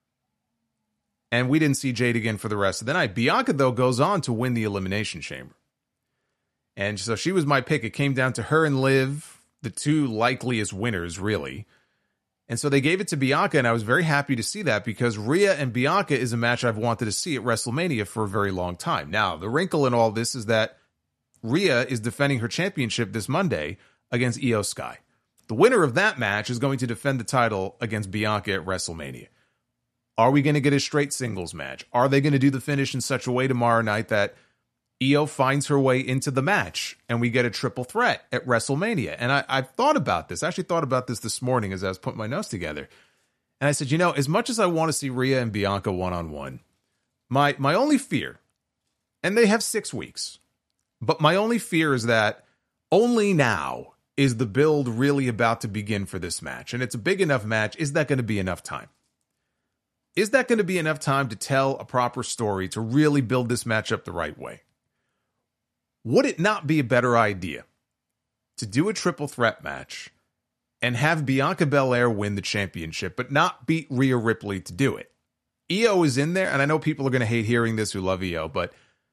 Speaker 9: And we didn't see Jade again for the rest of the night. Bianca, though, goes on to win the Elimination Chamber. And so she was my pick. It came down to her and Liv, the 2 likeliest winners, really. And so they gave it to Bianca, and I was very happy to see that because Rhea and Bianca is a match I've wanted to see at WrestleMania for a very long time. Now, the wrinkle in all this is that Rhea is defending her championship this Monday against Io Sky. The winner of that match is going to defend the title against Bianca at WrestleMania. Are we going to get a straight singles match? Are they going to do the finish in such a way tomorrow night that Io finds her way into the match and we get a triple threat at WrestleMania? And I've thought about this. I actually thought about this morning as I was putting my notes together. And I said, as much as I want to see Rhea and Bianca one-on-one, my only fear, and they have 6 weeks, but my only fear is that only now is the build really about to begin for this match. And it's a big enough match. Is that going to be enough time? Is that going to be enough time to tell a proper story to really build this match up the right way? Would it not be a better idea to do a triple threat match and have Bianca Belair win the championship, but not beat Rhea Ripley to do it? Io is in there, and I know people are going to hate hearing this who love Io, but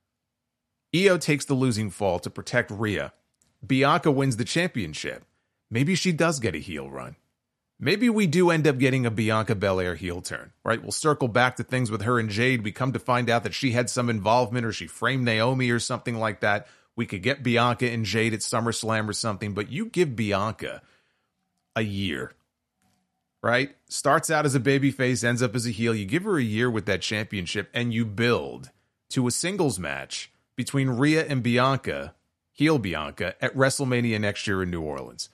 Speaker 9: Io takes the losing fall to protect Rhea. Bianca wins the championship. Maybe she does get a heel run. Maybe we do end up getting a Bianca Belair heel turn, right? We'll circle back to things with her and Jade. We come to find out that she had some involvement or she framed Naomi or something like that. We could get Bianca and Jade at SummerSlam or something, but you give Bianca a year, right? Starts out as a babyface, ends up as a heel. You give her a year with that championship and you build to a singles match between Rhea and Bianca, heel Bianca, at WrestleMania next year in New Orleans.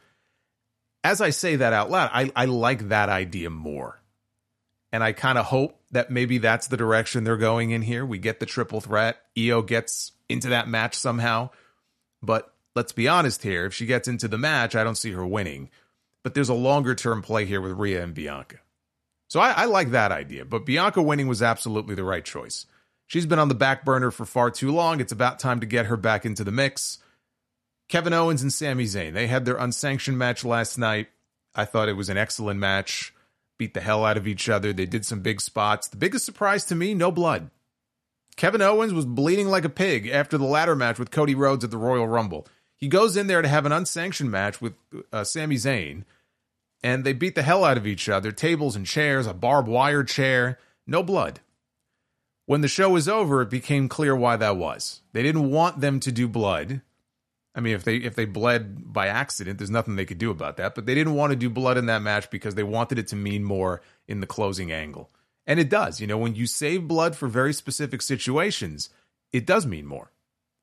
Speaker 9: As I say that out loud, I like that idea more. And I kind of hope that maybe that's the direction they're going in here. We get the triple threat. Io gets into that match somehow. But let's be honest here. If she gets into the match, I don't see her winning. But there's a longer term play here with Rhea and Bianca. So I like that idea. But Bianca winning was absolutely the right choice. She's been on the back burner for far too long. It's about time to get her back into the mix. Kevin Owens and Sami Zayn, they had their unsanctioned match last night. I thought it was an excellent match. Beat the hell out of each other. They did some big spots. The biggest surprise to me, no blood. Kevin Owens was bleeding like a pig after the ladder match with Cody Rhodes at the Royal Rumble. He goes in there to have an unsanctioned match with Sami Zayn, and they beat the hell out of each other. Tables and chairs, a barbed wire chair, no blood. When the show was over, it became clear why that was. They didn't want them to do blood. I mean, if they bled by accident, there's nothing they could do about that. But they didn't want to do blood in that match because they wanted it to mean more in the closing angle. And it does. When you save blood for very specific situations, it does mean more.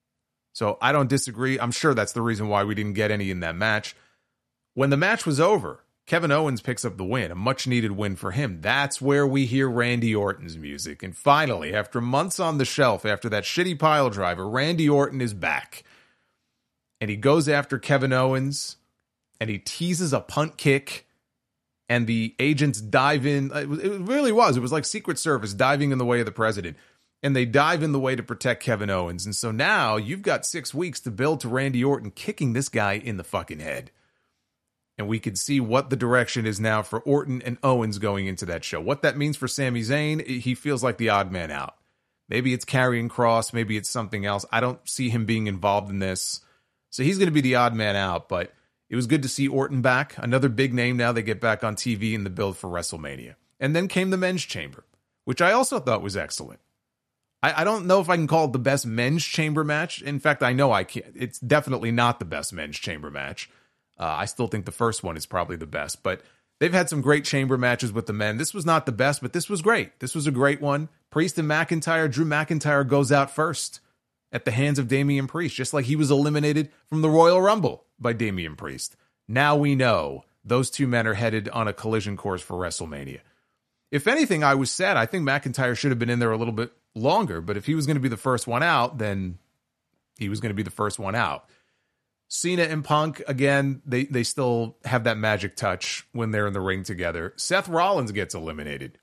Speaker 9: So I don't disagree. I'm sure that's the reason why we didn't get any in that match. When the match was over, Kevin Owens picks up the win, a much-needed win for him. That's where we hear Randy Orton's music. And finally, after months on the shelf, after that shitty pile driver, Randy Orton is back. And he goes after Kevin Owens, and he teases a punt kick, and the agents dive in. It really was. It was like Secret Service diving in the way of the president. And they dive in the way to protect Kevin Owens. And so now you've got 6 weeks to build to Randy Orton kicking this guy in the fucking head. And we could see what the direction is now for Orton and Owens going into that show. What that means for Sami Zayn, he feels like the odd man out. Maybe it's Karrion Kross. Maybe it's something else. I don't see him being involved in this. So he's going to be the odd man out, but it was good to see Orton back. Another big name now they get back on TV in the build for WrestleMania. And then came the Men's Chamber, which I also thought was excellent. I don't know if I can call it the best Men's Chamber match. In fact, I know I can't. It's definitely not the best Men's Chamber match. I still think the first one is probably the best, but they've had some great chamber matches with the men. This was not the best, but this was great. This was a great one. Priest and McIntyre. Drew McIntyre goes out first at the hands of Damian Priest, just like he was eliminated from the Royal Rumble by Damian Priest. Now we know those two men are headed on a collision course for WrestleMania. If anything, I was sad. I think McIntyre should have been in there a little bit longer, but if he was going to be the first one out, then he was going to be the first one out. Cena and Punk, again, they still have that magic touch when they're in the ring together. Seth Rollins gets eliminated.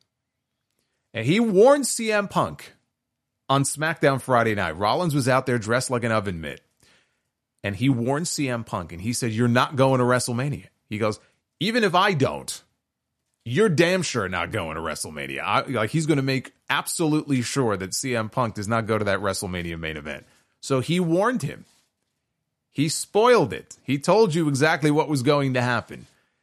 Speaker 9: And he warned CM Punk on SmackDown Friday night. Rollins was out there dressed like an oven mitt. And he warned CM Punk, and he said, "You're not going to WrestleMania." He goes, "Even if I don't, you're damn sure not going to WrestleMania." He's going to make absolutely sure that CM Punk does not go to that WrestleMania main event. So he warned him. He spoiled it. He told you exactly what was going to happen.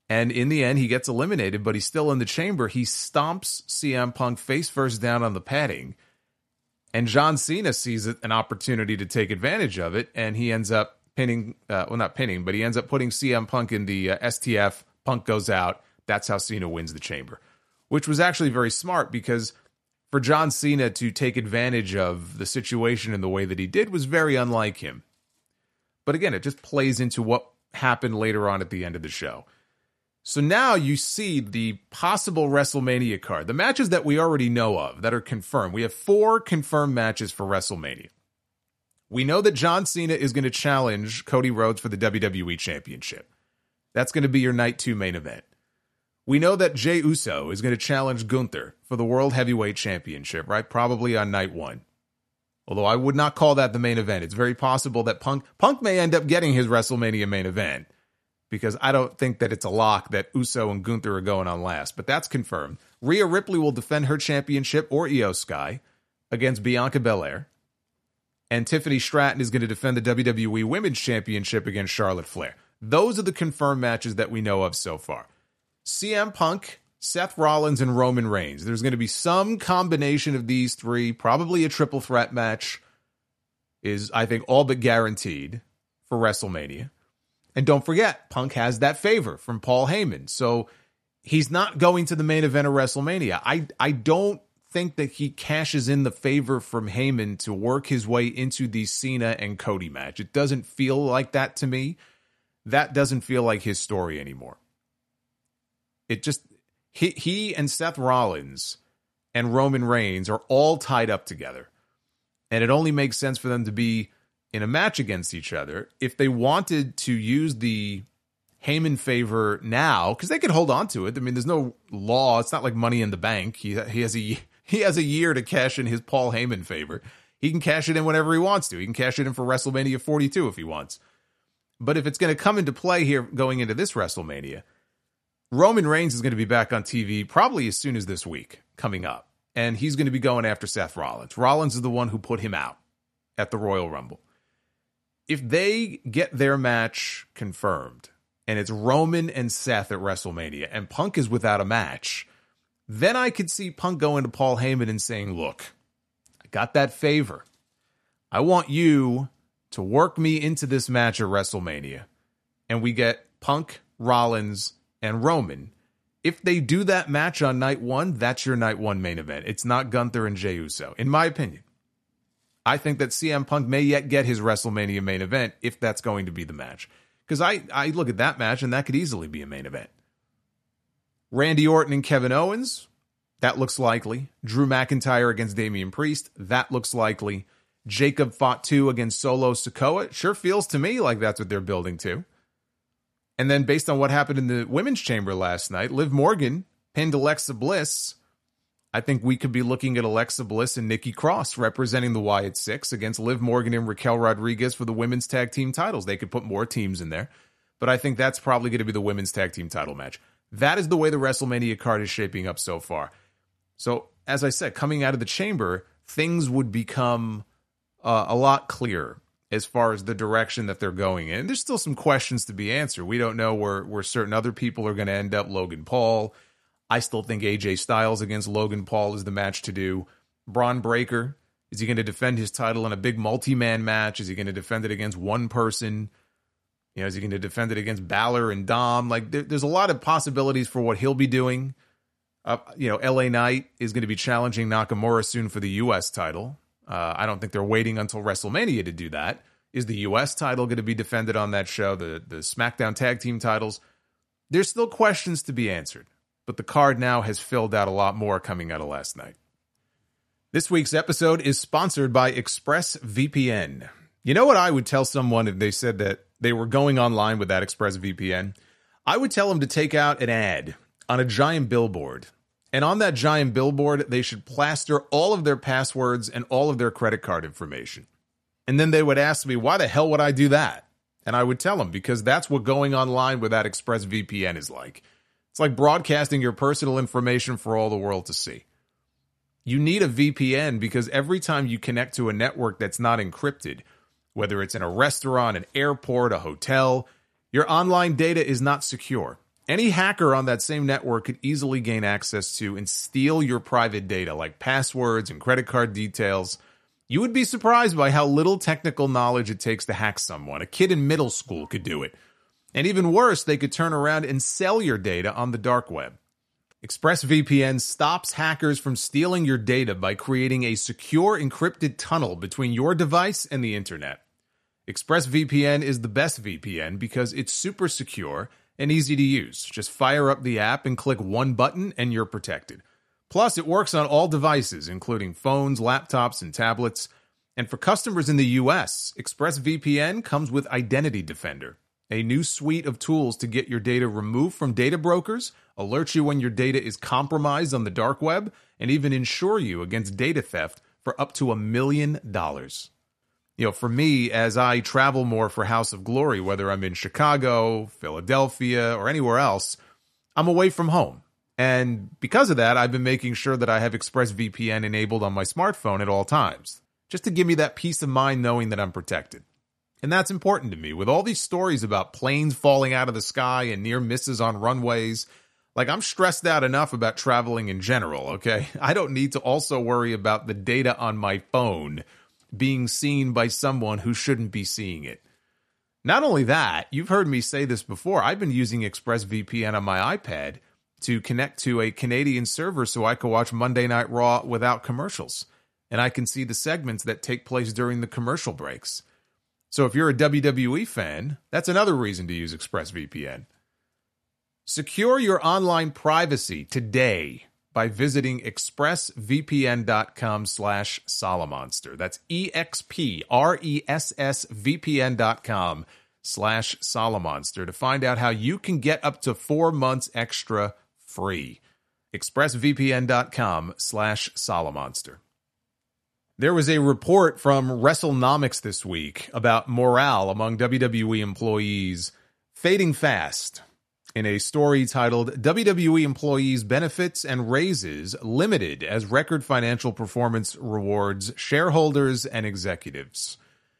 Speaker 9: And in the end, he gets eliminated, but he's still in the chamber. He stomps CM Punk face first down on the padding. And John Cena sees it, an opportunity to take advantage of it, and he ends up pinning, not pinning, but he ends up putting CM Punk in the STF. Punk goes out. That's how Cena wins the chamber, which was actually very smart, because for John Cena to take advantage of the situation in the way that he did was very unlike him. But again, it just plays into what happened later on at the end of the show. So now you see the possible WrestleMania card, the matches that we already know of that are confirmed. We have 4 confirmed matches for WrestleMania. We know that John Cena is going to challenge Cody Rhodes for the WWE Championship. That's going to be your Night 2 main event. We know that Jey Uso is going to challenge Gunther for the World Heavyweight Championship, right? Probably on Night 1. Although I would not call that the main event. It's very possible that Punk may end up getting his WrestleMania main event, because I don't think that it's a lock that Uso and Gunther are going on last, but that's confirmed. Rhea Ripley will defend her championship, or Io Sky, against Bianca Belair. And Tiffany Stratton is going to defend the WWE Women's Championship against Charlotte Flair. Those are the confirmed matches that we know of so far. CM Punk, Seth Rollins, and Roman Reigns. There's going to be some combination of these 3, probably a triple threat match is, I think, all but guaranteed for WrestleMania. And don't forget, Punk has that favor from Paul Heyman. So he's not going to the main event of WrestleMania. I don't think that he cashes in the favor from Heyman to work his way into the Cena and Cody match. It doesn't feel like that to me. That doesn't feel like his story anymore. It just, he and Seth Rollins and Roman Reigns are all tied up together. And it only makes sense for them to be in a match against each other. If they wanted to use the Heyman favor now, because they could hold on to it. I mean, there's no law. It's not like Money in the Bank. He has a year to cash in his Paul Heyman favor. He can cash it in whenever he wants to. He can cash it in for WrestleMania 42 if he wants. But if it's going to come into play here going into this WrestleMania, Roman Reigns is going to be back on TV probably as soon as this week coming up. And he's going to be going after Seth Rollins. Rollins is the one who put him out at the Royal Rumble. If they get their match confirmed and it's Roman and Seth at WrestleMania and Punk is without a match, then I could see Punk going to Paul Heyman and saying, look, I got that favor. I want you to work me into this match at WrestleMania. And we get Punk, Rollins, and Roman. If they do that match on Night 1, that's your Night 1 main event. It's not Gunther and Jey Uso, in my opinion. I think that CM Punk may yet get his WrestleMania main event if that's going to be the match. Because I look at that match and that could easily be a main event. Randy Orton and Kevin Owens, that looks likely. Drew McIntyre against Damian Priest, that looks likely. Jacob Fatu against Solo Sikoa, sure feels to me like that's what they're building to. And then based on what happened in the Women's Chamber last night, Liv Morgan pinned Alexa Bliss. I think we could be looking at Alexa Bliss and Nikki Cross representing the Wyatt Six against Liv Morgan and Raquel Rodriguez for the women's tag team titles. They could put more teams in there, but I think that's probably going to be the women's tag team title match. That is the way the WrestleMania card is shaping up so far. So, as I said, coming out of the chamber, things would become a lot clearer as far as the direction that they're going in. There's still some questions to be answered. We don't know where certain other people are going to end up. Logan Paul. I still think AJ Styles against Logan Paul is the match to do. Braun Breaker, is he going to defend his title in a big multi-man match? Is he going to defend it against one person? You know, is he going to defend it against Balor and Dom? Like, there's a lot of possibilities for what he'll be doing. LA Knight is going to be challenging Nakamura soon for the U.S. title. I don't think they're waiting until WrestleMania to do that. Is the U.S. title going to be defended on that show? The SmackDown tag team titles? There's still questions to be answered. But the card now has filled out a lot more coming out of last night. This week's episode is sponsored by ExpressVPN. You know what I would tell someone if they said that they were going online with that ExpressVPN? I would tell them to take out an ad on a giant billboard. And on that giant billboard, they should plaster all of their passwords and all of their credit card information. And then they would ask me, why the hell would I do that? And I would tell them, because that's what going online with that ExpressVPN is like. It's like broadcasting your personal information for all the world to see. You need a VPN because every time you connect to a network that's not encrypted, whether it's in a restaurant, an airport, a hotel, your online data is not secure. Any hacker on that same network could easily gain access to and steal your private data like passwords and credit card details. You would be surprised by how little technical knowledge it takes to hack someone. A kid in middle school could do it. And even worse, they could turn around and sell your data on the dark web. ExpressVPN stops hackers from stealing your data by creating a secure encrypted tunnel between your device and the internet. ExpressVPN is the best VPN because it's super secure and easy to use. Just fire up the app and click one button and you're protected. Plus, it works on all devices, including phones, laptops, and tablets. And for customers in the US, ExpressVPN comes with Identity Defender, a new suite of tools to get your data removed from data brokers, alert you when your data is compromised on the dark web, and even insure you against data theft for up to $1 million. For me, as I travel more for House of Glory, whether I'm in Chicago, Philadelphia, or anywhere else, I'm away from home. And because of that, I've been making sure that I have ExpressVPN enabled on my smartphone at all times, just to give me that peace of mind knowing that I'm protected. And that's important to me. With all these stories about planes falling out of the sky and near misses on runways, I'm stressed out enough about traveling in general, okay? I don't need to also worry about the data on my phone being seen by someone who shouldn't be seeing it. Not only that, you've heard me say this before, I've been using ExpressVPN on my iPad to connect to a Canadian server so I can watch Monday Night Raw without commercials. And I can see the segments that take place during the commercial breaks. So if you're a WWE fan, that's another reason to use ExpressVPN. Secure your online privacy today by visiting expressvpn.com/Solomonster. That's expressvpn.com/Solomonster to find out how you can get up to 4 months extra free. expressvpn.com/Solomonster. There was a report from WrestleNomics this week about morale among WWE employees fading fast in a story titled WWE Employees' Benefits and Raises Limited as Record Financial Performance Rewards Shareholders and Executives.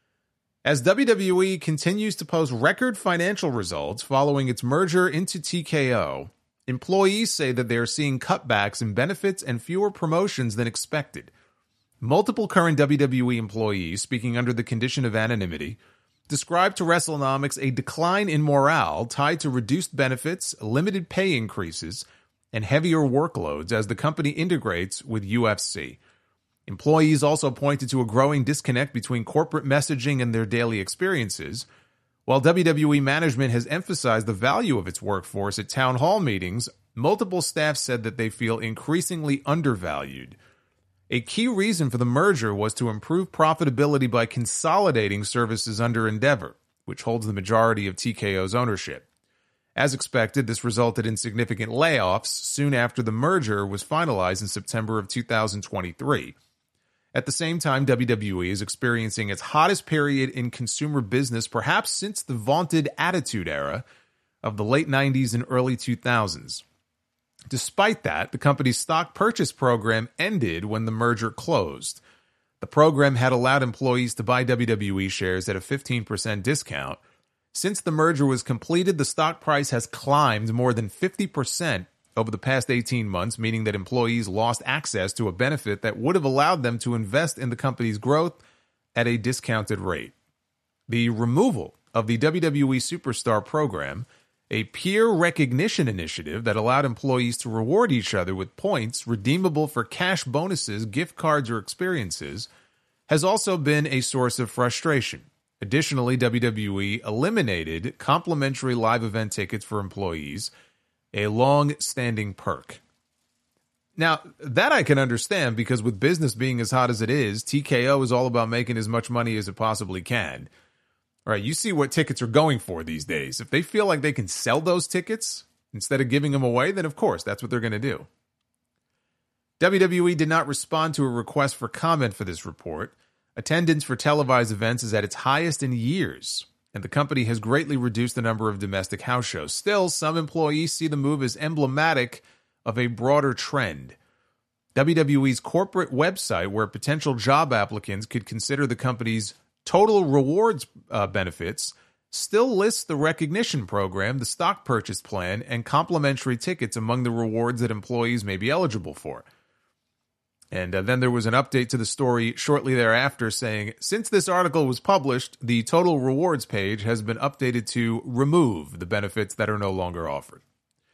Speaker 9: As WWE continues to post record financial results following its merger into TKO, employees say that they are seeing cutbacks in benefits and fewer promotions than expected. Multiple current WWE employees, speaking under the condition of anonymity, described to WrestleNomics a decline in morale tied to reduced benefits, limited pay increases, and heavier workloads as the company integrates with UFC. Employees also pointed to a growing disconnect between corporate messaging and their daily experiences. While WWE management has emphasized the value of its workforce at town hall meetings, multiple staff said that they feel increasingly undervalued. A key reason for the merger was to improve profitability by consolidating services under Endeavor, which holds the majority of TKO's ownership. As expected, this resulted in significant layoffs soon after the merger was finalized in September of 2023. At the same time, WWE is experiencing its hottest period in consumer business perhaps since the vaunted Attitude Era of the late 90s and early 2000s. Despite that, the company's stock purchase program ended when the merger closed. The program had allowed employees to buy WWE shares at a 15% discount. Since the merger was completed, the stock price has climbed more than 50% over the past 18 months, meaning that employees lost access to a benefit that would have allowed them to invest in the company's growth at a discounted rate. The removal of the WWE Superstar program, a peer recognition initiative that allowed employees to reward each other with points redeemable for cash bonuses, gift cards, or experiences, has also been a source of frustration. Additionally, WWE eliminated complimentary live event tickets for employees, a long-standing perk. Now, that I can understand because with business being as hot as it is, TKO is all about making as much money as it possibly can. All right, you see what tickets are going for these days. If they feel like they can sell those tickets instead of giving them away, then of course, that's what they're going to do. WWE did not respond to a request for comment for this report. Attendance for televised events is at its highest in years, and the company has greatly reduced the number of domestic house shows. Still, some employees see the move as emblematic of a broader trend. WWE's corporate website, where potential job applicants could consider the company's total rewards benefits, still lists the recognition program, the stock purchase plan, and complimentary tickets among the rewards that employees may be eligible for. And then there was an update to the story shortly thereafter saying, since this article was published, the total rewards page has been updated to remove the benefits that are no longer offered.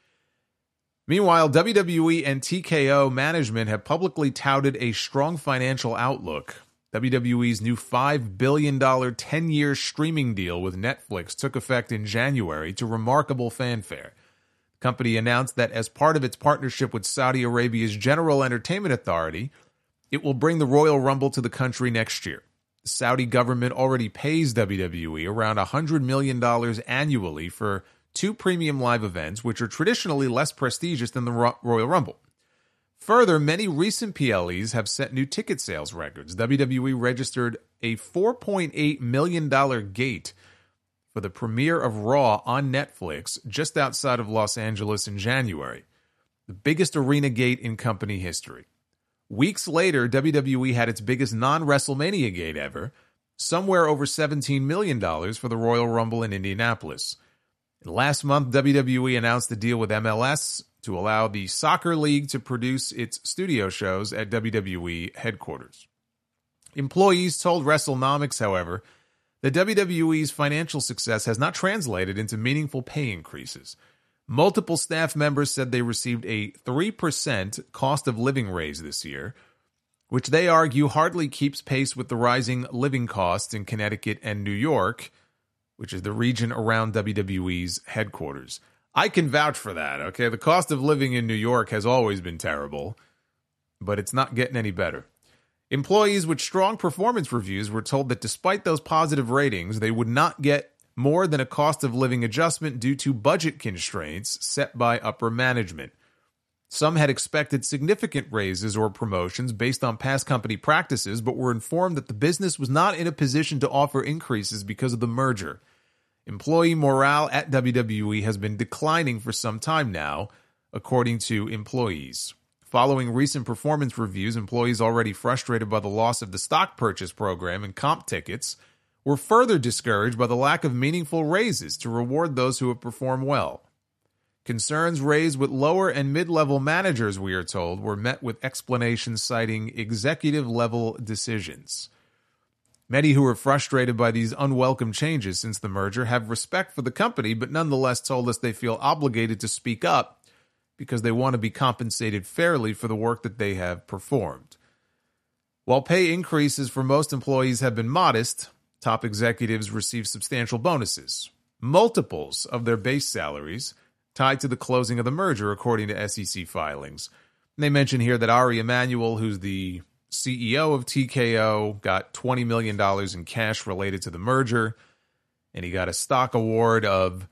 Speaker 9: Meanwhile, WWE and TKO management have publicly touted a strong financial outlook. WWE's new $5 billion 10-year streaming deal with Netflix took effect in January to remarkable fanfare. The company announced that as part of its partnership with Saudi Arabia's General Entertainment Authority, it will bring the Royal Rumble to the country next year. The Saudi government already pays WWE around $100 million annually for 2 premium live events, which are traditionally less prestigious than the Royal Rumble. Further, many recent PLEs have set new ticket sales records. WWE registered a $4.8 million gate for the premiere of Raw on Netflix just outside of Los Angeles in January, the biggest arena gate in company history. Weeks later, WWE had its biggest non-WrestleMania gate ever, somewhere over $17 million for the Royal Rumble in Indianapolis. And last month, WWE announced a deal with MLS to allow the soccer league to produce its studio shows at WWE headquarters. Employees told WrestleNomics, however, that WWE's financial success has not translated into meaningful pay increases. Multiple staff members said they received a 3% cost of living raise this year, which they argue hardly keeps pace with the rising living costs in Connecticut and New York, which is the region around WWE's headquarters. I can vouch for that, okay? The cost of living in New York has always been terrible, but it's not getting any better. Employees with strong performance reviews were told that despite those positive ratings, they would not get more than a cost of living adjustment due to budget constraints set by upper management. Some had expected significant raises or promotions based on past company practices, but were informed that the business was not in a position to offer increases because of the merger. Employee morale at WWE has been declining for some time now, according to employees. Following recent performance reviews, employees already frustrated by the loss of the stock purchase program and comp tickets were further discouraged by the lack of meaningful raises to reward those who have performed well. Concerns raised with lower and mid-level managers, we are told, were met with explanations citing executive-level decisions. Many who are frustrated by these unwelcome changes since the merger have respect for the company, but nonetheless told us they feel obligated to speak up because they want to be compensated fairly for the work that they have performed. While pay increases for most employees have been modest, top executives receive substantial bonuses, multiples of their base salaries, tied to the closing of the merger, according to SEC filings. And they mention here that Ari Emanuel, who's the CEO of TKO, got $20 million in cash related to the merger, and he got a stock award of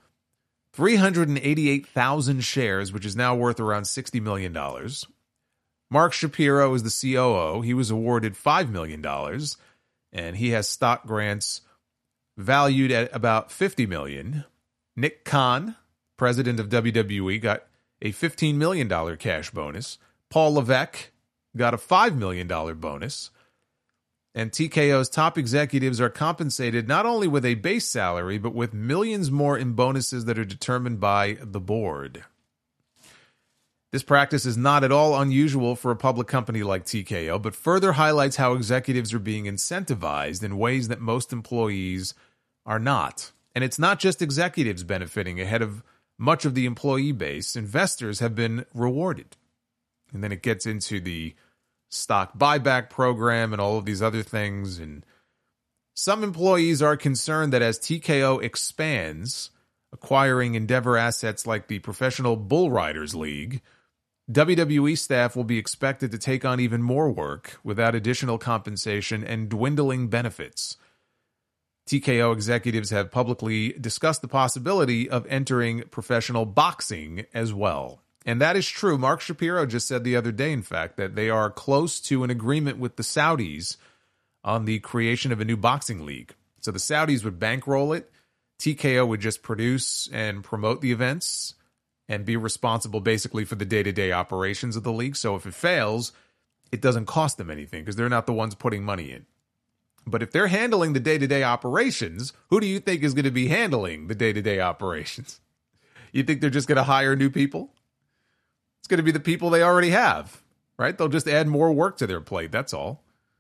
Speaker 9: 388,000 shares, which is now worth around $60 million. Mark Shapiro is the COO. He was awarded $5 million, and he has stock grants valued at about $50 million. Nick Khan, president of WWE, got a $15 million cash bonus. Paul Levesque got a $5 million bonus. And TKO's top executives are compensated not only with a base salary, but with millions more in bonuses that are determined by the board. This practice is not at all unusual for a public company like TKO, but further highlights how executives are being incentivized in ways that most employees are not. And it's not just executives benefiting ahead of much of the employee base. Investors have been rewarded. And then it gets into the stock buyback program and all of these other things. And some employees are concerned that as TKO expands, acquiring Endeavor assets like the Professional Bull Riders League, WWE staff will be expected to take on even more work without additional compensation and dwindling benefits. TKO executives have publicly discussed the possibility of entering professional boxing as well. And that is true. Mark Shapiro just said the other day, in fact, that they are close to an agreement with the Saudis on the creation of a new boxing league. So the Saudis would bankroll it. TKO would just produce and promote the events and be responsible basically for the day-to-day operations of the league. So if it fails, it doesn't cost them anything because they're not the ones putting money in. But if they're handling the day-to-day operations, who do you think is going to be handling the day-to-day operations? You think they're just going to hire new people? It's going to be the people they already have, right? They'll just add more work to their plate, that's all.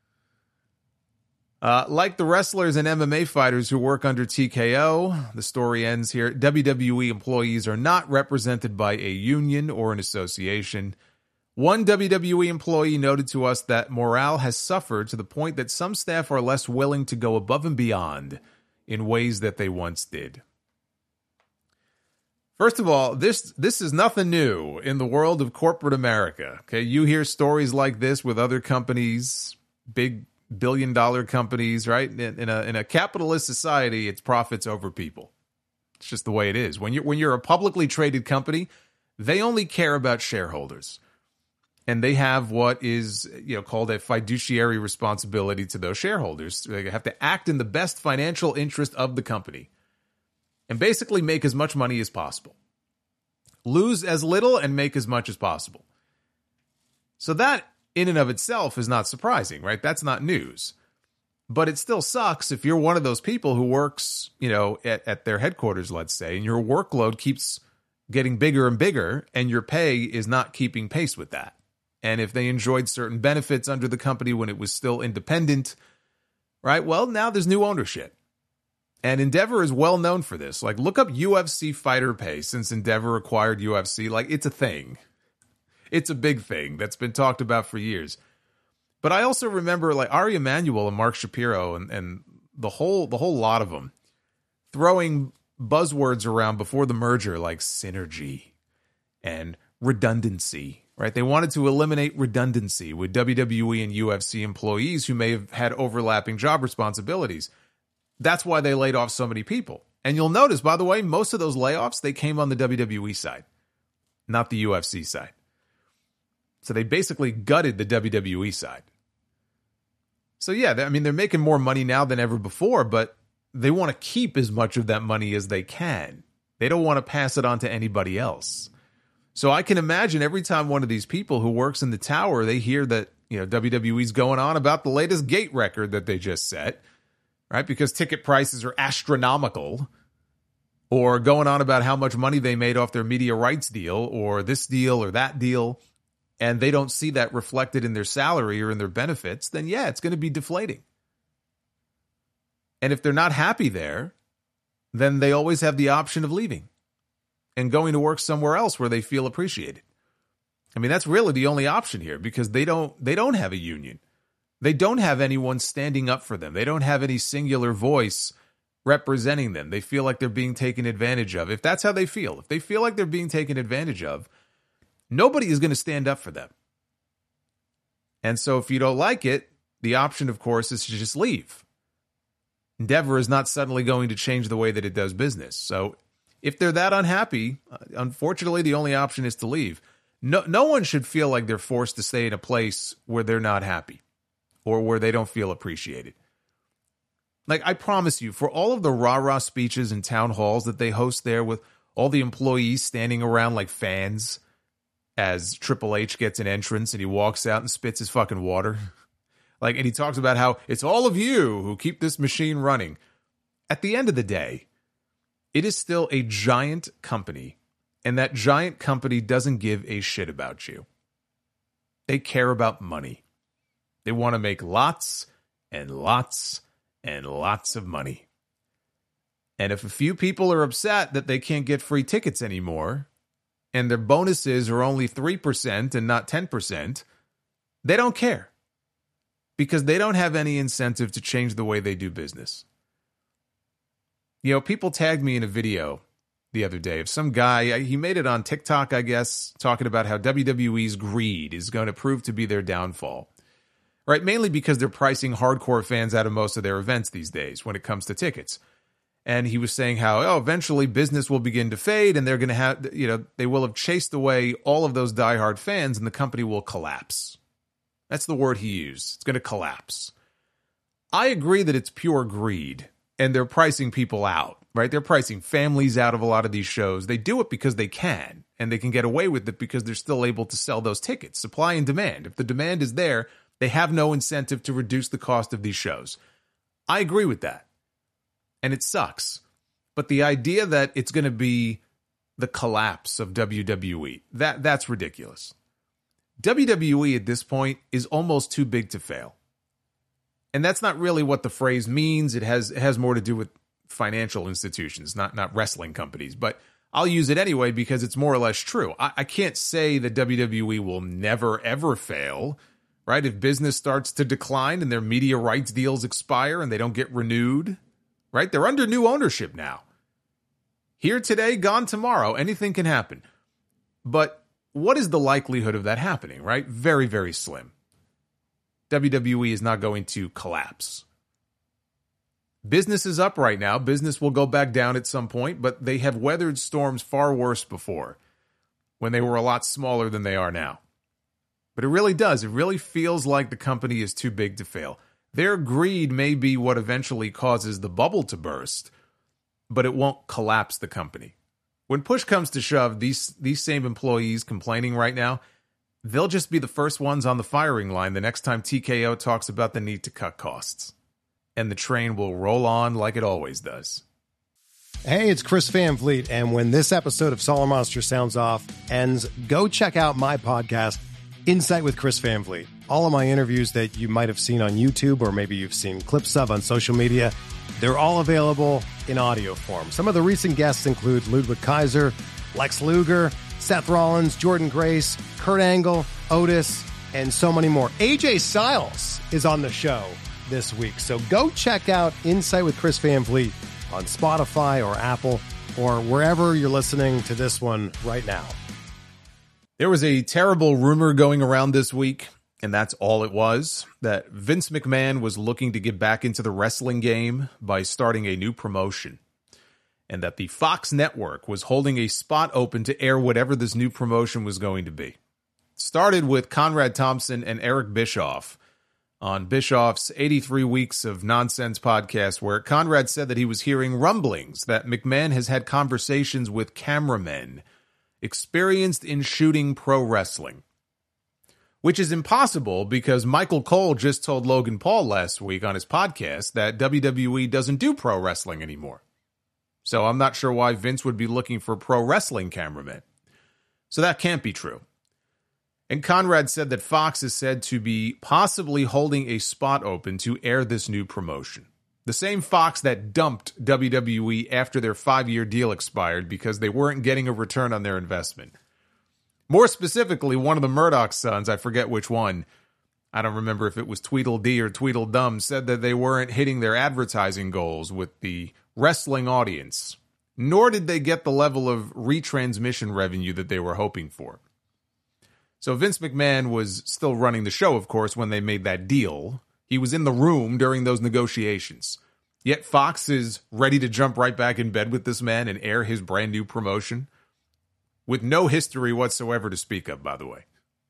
Speaker 9: Like the wrestlers and MMA fighters who work under TKO, the story ends here. WWE employees are not represented by a union or an association. One WWE employee noted to us that morale has suffered to the point that some staff are less willing to go above and beyond in ways that they once did. First of all, this is nothing new in the world of corporate America. Okay, you hear stories like this with other companies, big billion-dollar companies, right? In a capitalist society, it's profits over people. It's just the way it is. When you're a publicly traded company, they only care about shareholders. And they have what is, called a fiduciary responsibility to those shareholders. They have to act in the best financial interest of the company and basically make as much money as possible. Lose as little and make as much as possible. So that, in and of itself, is not surprising, right? That's not news. But it still sucks if you're one of those people who works, at their headquarters, let's say, and your workload keeps getting bigger and bigger, and your pay is not keeping pace with that. And if they enjoyed certain benefits under the company when it was still independent, right? Well, now there's new ownership. And Endeavor is well known for this. Like, look up UFC fighter pay since Endeavor acquired UFC. Like, it's a thing. It's a big thing that's been talked about for years. But I also remember, like, Ari Emanuel and Mark Shapiro and the whole lot of them throwing buzzwords around before the merger, like synergy and redundancy. Right, they wanted to eliminate redundancy with WWE and UFC employees who may have had overlapping job responsibilities. That's why they laid off so many people. And you'll notice, by the way, most of those layoffs, they came on the WWE side, not the UFC side. So they basically gutted the WWE side. So yeah, they're making more money now than ever before, but they want to keep as much of that money as they can. They don't want to pass it on to anybody else. So I can imagine every time one of these people who works in the tower, they hear that, WWE's going on about the latest gate record that they just set, right? Because ticket prices are astronomical, or going on about how much money they made off their media rights deal or this deal or that deal, and they don't see that reflected in their salary or in their benefits, then yeah, it's going to be deflating. And if they're not happy there, then they always have the option of leaving and going to work somewhere else where they feel appreciated. That's really the only option here, because they don't have a union. They don't have anyone standing up for them. They don't have any singular voice representing them. They feel like they're being taken advantage of. If that's how they feel, if they feel like they're being taken advantage of, nobody is going to stand up for them. And so if you don't like it, the option, of course, is to just leave. Endeavor is not suddenly going to change the way that it does business. So if they're that unhappy, unfortunately, the only option is to leave. No one should feel like they're forced to stay in a place where they're not happy or where they don't feel appreciated. Like, I promise you, for all of the rah-rah speeches and town halls that they host there with all the employees standing around like fans as Triple H gets an entrance and he walks out and spits his fucking water. And he talks about how it's all of you who keep this machine running. At the end of the day, it is still a giant company, and that giant company doesn't give a shit about you. They care about money. They want to make lots and lots and lots of money. And if a few people are upset that they can't get free tickets anymore, and their bonuses are only 3% and not 10%, they don't care, because they don't have any incentive to change the way they do business. People tagged me in a video the other day of some guy, he made it on TikTok, I guess, talking about how WWE's greed is going to prove to be their downfall. Right? Mainly because they're pricing hardcore fans out of most of their events these days when it comes to tickets. And he was saying how, eventually business will begin to fade and they're going to have, they will have chased away all of those diehard fans and the company will collapse. That's the word he used. It's going to collapse. I agree that it's pure greed and they're pricing people out, right? They're pricing families out of a lot of these shows. They do it because they can, and they can get away with it because they're still able to sell those tickets. Supply and demand. If the demand is there, they have no incentive to reduce the cost of these shows. I agree with that. And it sucks. But the idea that it's going to be the collapse of WWE, that's ridiculous. WWE at this point is almost too big to fail. And that's not really what the phrase means. It has more to do with financial institutions, not wrestling companies. But I'll use it anyway because it's more or less true. I can't say that WWE will never, ever fail, right? If business starts to decline and their media rights deals expire and they don't get renewed, right? They're under new ownership now. Here today, gone tomorrow. Anything can happen. But what is the likelihood of that happening, right? Very, very slim. WWE is not going to collapse. Business is up right now. Business will go back down at some point, but they have weathered storms far worse before, when they were a lot smaller than they are now. But it really does. It really feels like the company is too big to fail. Their greed may be what eventually causes the bubble to burst, but it won't collapse the company. When push comes to shove, these same employees complaining right now, they'll just be the first ones on the firing line the next time TKO talks about the need to cut costs. And the train will roll on like it always does.
Speaker 5: Hey, it's Chris Van Vliet, and when this episode of Solid Monster Sounds Off ends, go check out my podcast, Insight with Chris Van Vliet. All of my interviews that you might have seen on YouTube or maybe you've seen clips of on social media, they're all available in audio form. Some of the recent guests include Ludwig Kaiser, Lex Luger, Seth Rollins, Jordan Grace, Kurt Angle, Otis, and so many more. AJ Styles is on the show this week. So go check out Insight with Chris Van Vliet on Spotify or Apple or wherever you're listening to this one right now.
Speaker 9: There was a terrible rumor going around this week, and that's all it was, that Vince McMahon was looking to get back into the wrestling game by starting a new promotion, and that the Fox network was holding a spot open to air whatever this new promotion was going to be. It started with Conrad Thompson and Eric Bischoff on Bischoff's 83 Weeks of Nonsense podcast, where Conrad said that he was hearing rumblings that McMahon has had conversations with cameramen experienced in shooting pro wrestling, which is impossible because Michael Cole just told Logan Paul last week on his podcast that WWE doesn't do pro wrestling anymore. So I'm not sure why Vince would be looking for pro wrestling cameramen. So that can't be true. And Conrad said that Fox is said to be possibly holding a spot open to air this new promotion. The same Fox that dumped WWE after their 5-year deal expired because they weren't getting a return on their investment. More specifically, one of the Murdoch sons, I forget which one, I don't remember if it was Tweedledee or Tweedledum, said that they weren't hitting their advertising goals with the wrestling audience, nor did they get the level of retransmission revenue that they were hoping for. So Vince McMahon was still running the show, of course, when they made that deal. He was in the room during those negotiations. Yet Fox is ready to jump right back in bed with this man and air his brand new promotion, with no history whatsoever to speak of, by the way.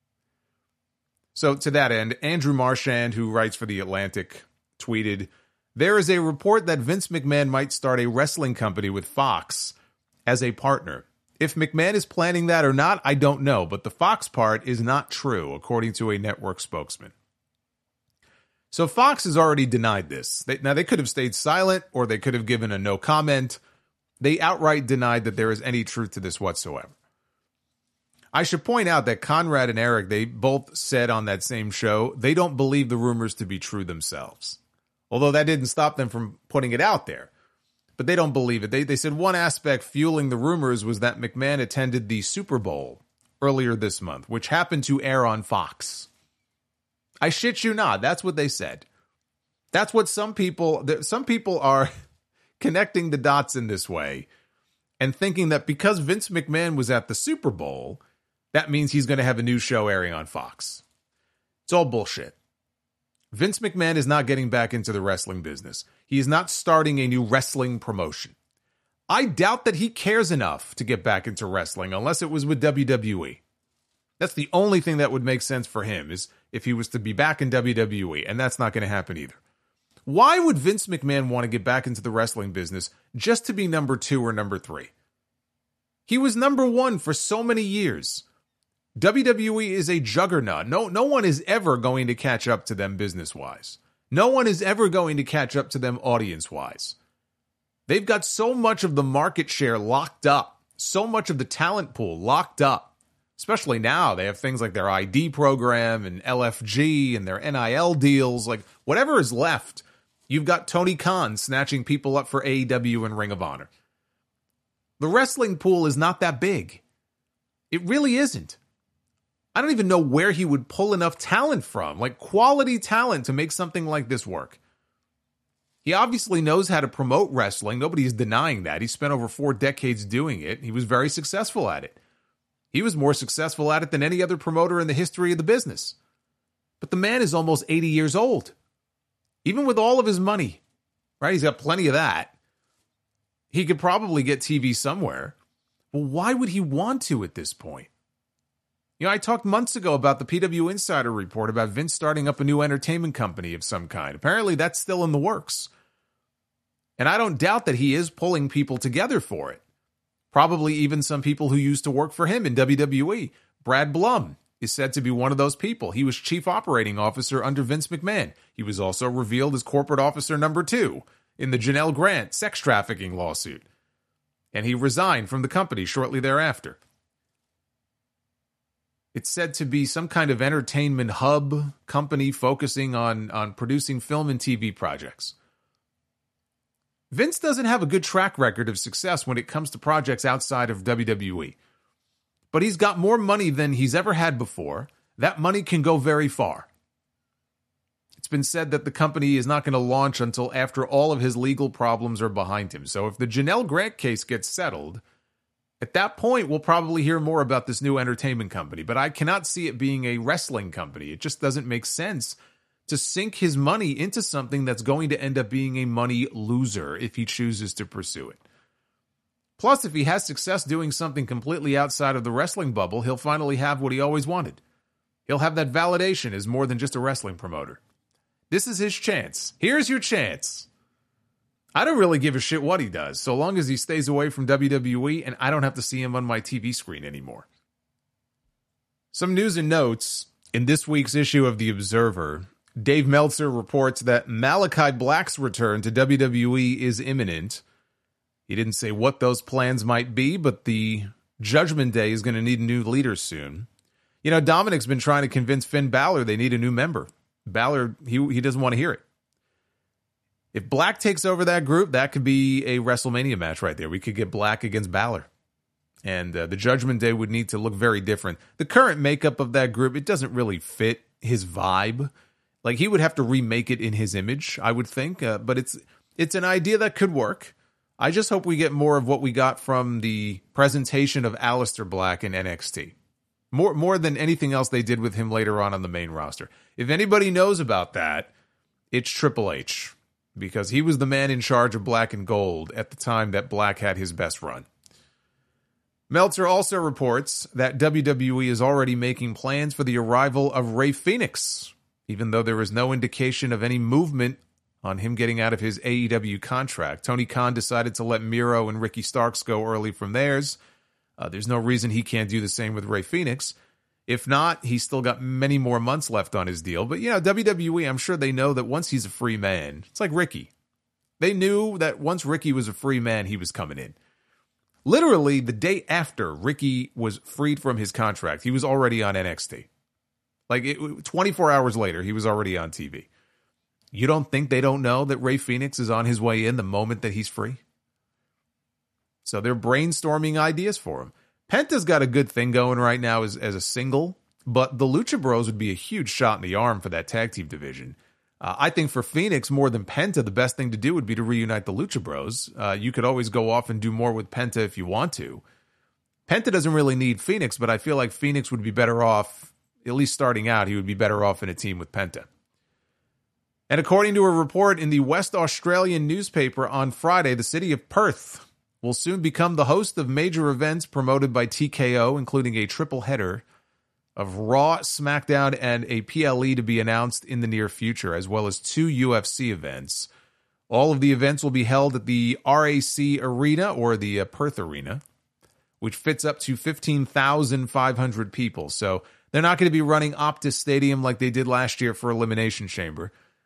Speaker 9: So to that end, Andrew Marchand, who writes for The Atlantic, tweeted, "There is a report that Vince McMahon might start a wrestling company with Fox as a partner. If McMahon is planning that or not, I don't know, but the Fox part is not true," according to a network spokesman. So Fox has already denied this. Now, they could have stayed silent or they could have given a no comment. They outright denied that there is any truth to this whatsoever. I should point out that Conrad and Eric, they both said on that same show, they don't believe the rumors to be true themselves. Although that didn't stop them from putting it out there. But they don't believe it. They said one aspect fueling the rumors was that McMahon attended the Super Bowl earlier this month, which happened to air on Fox. I shit you not. That's what they said. That's what some people are connecting the dots in this way and thinking that because Vince McMahon was at the Super Bowl, that means he's going to have a new show airing on Fox. It's all bullshit. Vince McMahon is not getting back into the wrestling business. He is not starting a new wrestling promotion. I doubt that he cares enough to get back into wrestling unless it was with WWE. That's the only thing that would make sense for him, is if he was to be back in WWE, and that's not going to happen either. Why would Vince McMahon want to get back into the wrestling business just to be number 2 or number 3? He was number 1 for so many years. WWE is a juggernaut. No one is ever going to catch up to them business-wise. No one is ever going to catch up to them audience-wise. They've got so much of the market share locked up, so much of the talent pool locked up. Especially now, they have things like their ID program and LFG and their NIL deals. Like, whatever is left, you've got Tony Khan snatching people up for AEW and Ring of Honor. The wrestling pool is not that big. It really isn't. I don't even know where he would pull enough talent from, like quality talent, to make something like this work. He obviously knows how to promote wrestling. Nobody's denying that. He spent over 4 decades doing it. He was very successful at it. He was more successful at it than any other promoter in the history of the business. But the man is almost 80 years old. Even with all of his money, right? He's got plenty of that. He could probably get TV somewhere. Well, why would he want to at this point? You know, I talked months ago about the PW Insider report about Vince starting up a new entertainment company of some kind. Apparently, that's still in the works. And I don't doubt that he is pulling people together for it. Probably even some people who used to work for him in WWE. Brad Blum is said to be one of those people. He was chief operating officer under Vince McMahon. He was also revealed as corporate officer number 2 in the Janelle Grant sex trafficking lawsuit. And he resigned from the company shortly thereafter. It's said to be some kind of entertainment hub company focusing on producing film and TV projects. Vince doesn't have a good track record of success when it comes to projects outside of WWE. But he's got more money than he's ever had before. That money can go very far. It's been said that the company is not going to launch until after all of his legal problems are behind him. So if the Janelle Grant case gets settled, at that point, we'll probably hear more about this new entertainment company, but I cannot see it being a wrestling company. It just doesn't make sense to sink his money into something that's going to end up being a money loser if he chooses to pursue it. Plus, if he has success doing something completely outside of the wrestling bubble, he'll finally have what he always wanted. He'll have that validation as more than just a wrestling promoter. This is his chance. Here's your chance. I don't really give a shit what he does, so long as he stays away from WWE and I don't have to see him on my TV screen anymore. Some news and notes. In this week's issue of The Observer, Dave Meltzer reports that Malachi Black's return to WWE is imminent. He didn't say what those plans might be, but the Judgment Day is going to need new leaders soon. You know, Dominic's been trying to convince Finn Balor they need a new member. Balor, he doesn't want to hear it. If Black takes over that group, that could be a WrestleMania match right there. We could get Black against Balor. And the Judgment Day would need to look very different. The current makeup of that group, it doesn't really fit his vibe. Like, he would have to remake it in his image, I would think. But it's an idea that could work. I just hope we get more of what we got from the presentation of Aleister Black in NXT. More than anything else they did with him later on the main roster. If anybody knows about that, it's Triple H. Because he was the man in charge of Black and Gold at the time that Black had his best run. Meltzer also reports that WWE is already making plans for the arrival of Rey Fenix, even though there is no indication of any movement on him getting out of his AEW contract. Tony Khan decided to let Miro and Ricky Starks go early from theirs. There's no reason he can't do the same with Rey Fenix. If not, he's still got many more months left on his deal. But, you know, WWE, I'm sure they know that once he's a free man, it's like Ricky. They knew that once Ricky was a free man, he was coming in. Literally, the day after Ricky was freed from his contract, he was already on NXT. 24 hours later, he was already on TV. You don't think they don't know that Rey Fenix is on his way in the moment that he's free? So they're brainstorming ideas for him. Penta's got a good thing going right now as a single, but the Lucha Bros would be a huge shot in the arm for that tag team division. I think for Phoenix, more than Penta, the best thing to do would be to reunite the Lucha Bros. You could always go off and do more with Penta if you want to. Penta doesn't really need Phoenix, but I feel like Phoenix would be better off, at least starting out, he would be better off in a team with Penta. And according to a report in the West Australian newspaper on Friday, the city of Perth will soon become the host of major events promoted by TKO, including a triple header of Raw, SmackDown, and a PLE to be announced in the near future, as well as 2 UFC events. All of the events will be held at the RAC Arena, or the Perth Arena, which fits up to 15,500 people. So they're not going to be running Optus Stadium like they did last year for Elimination Chamber.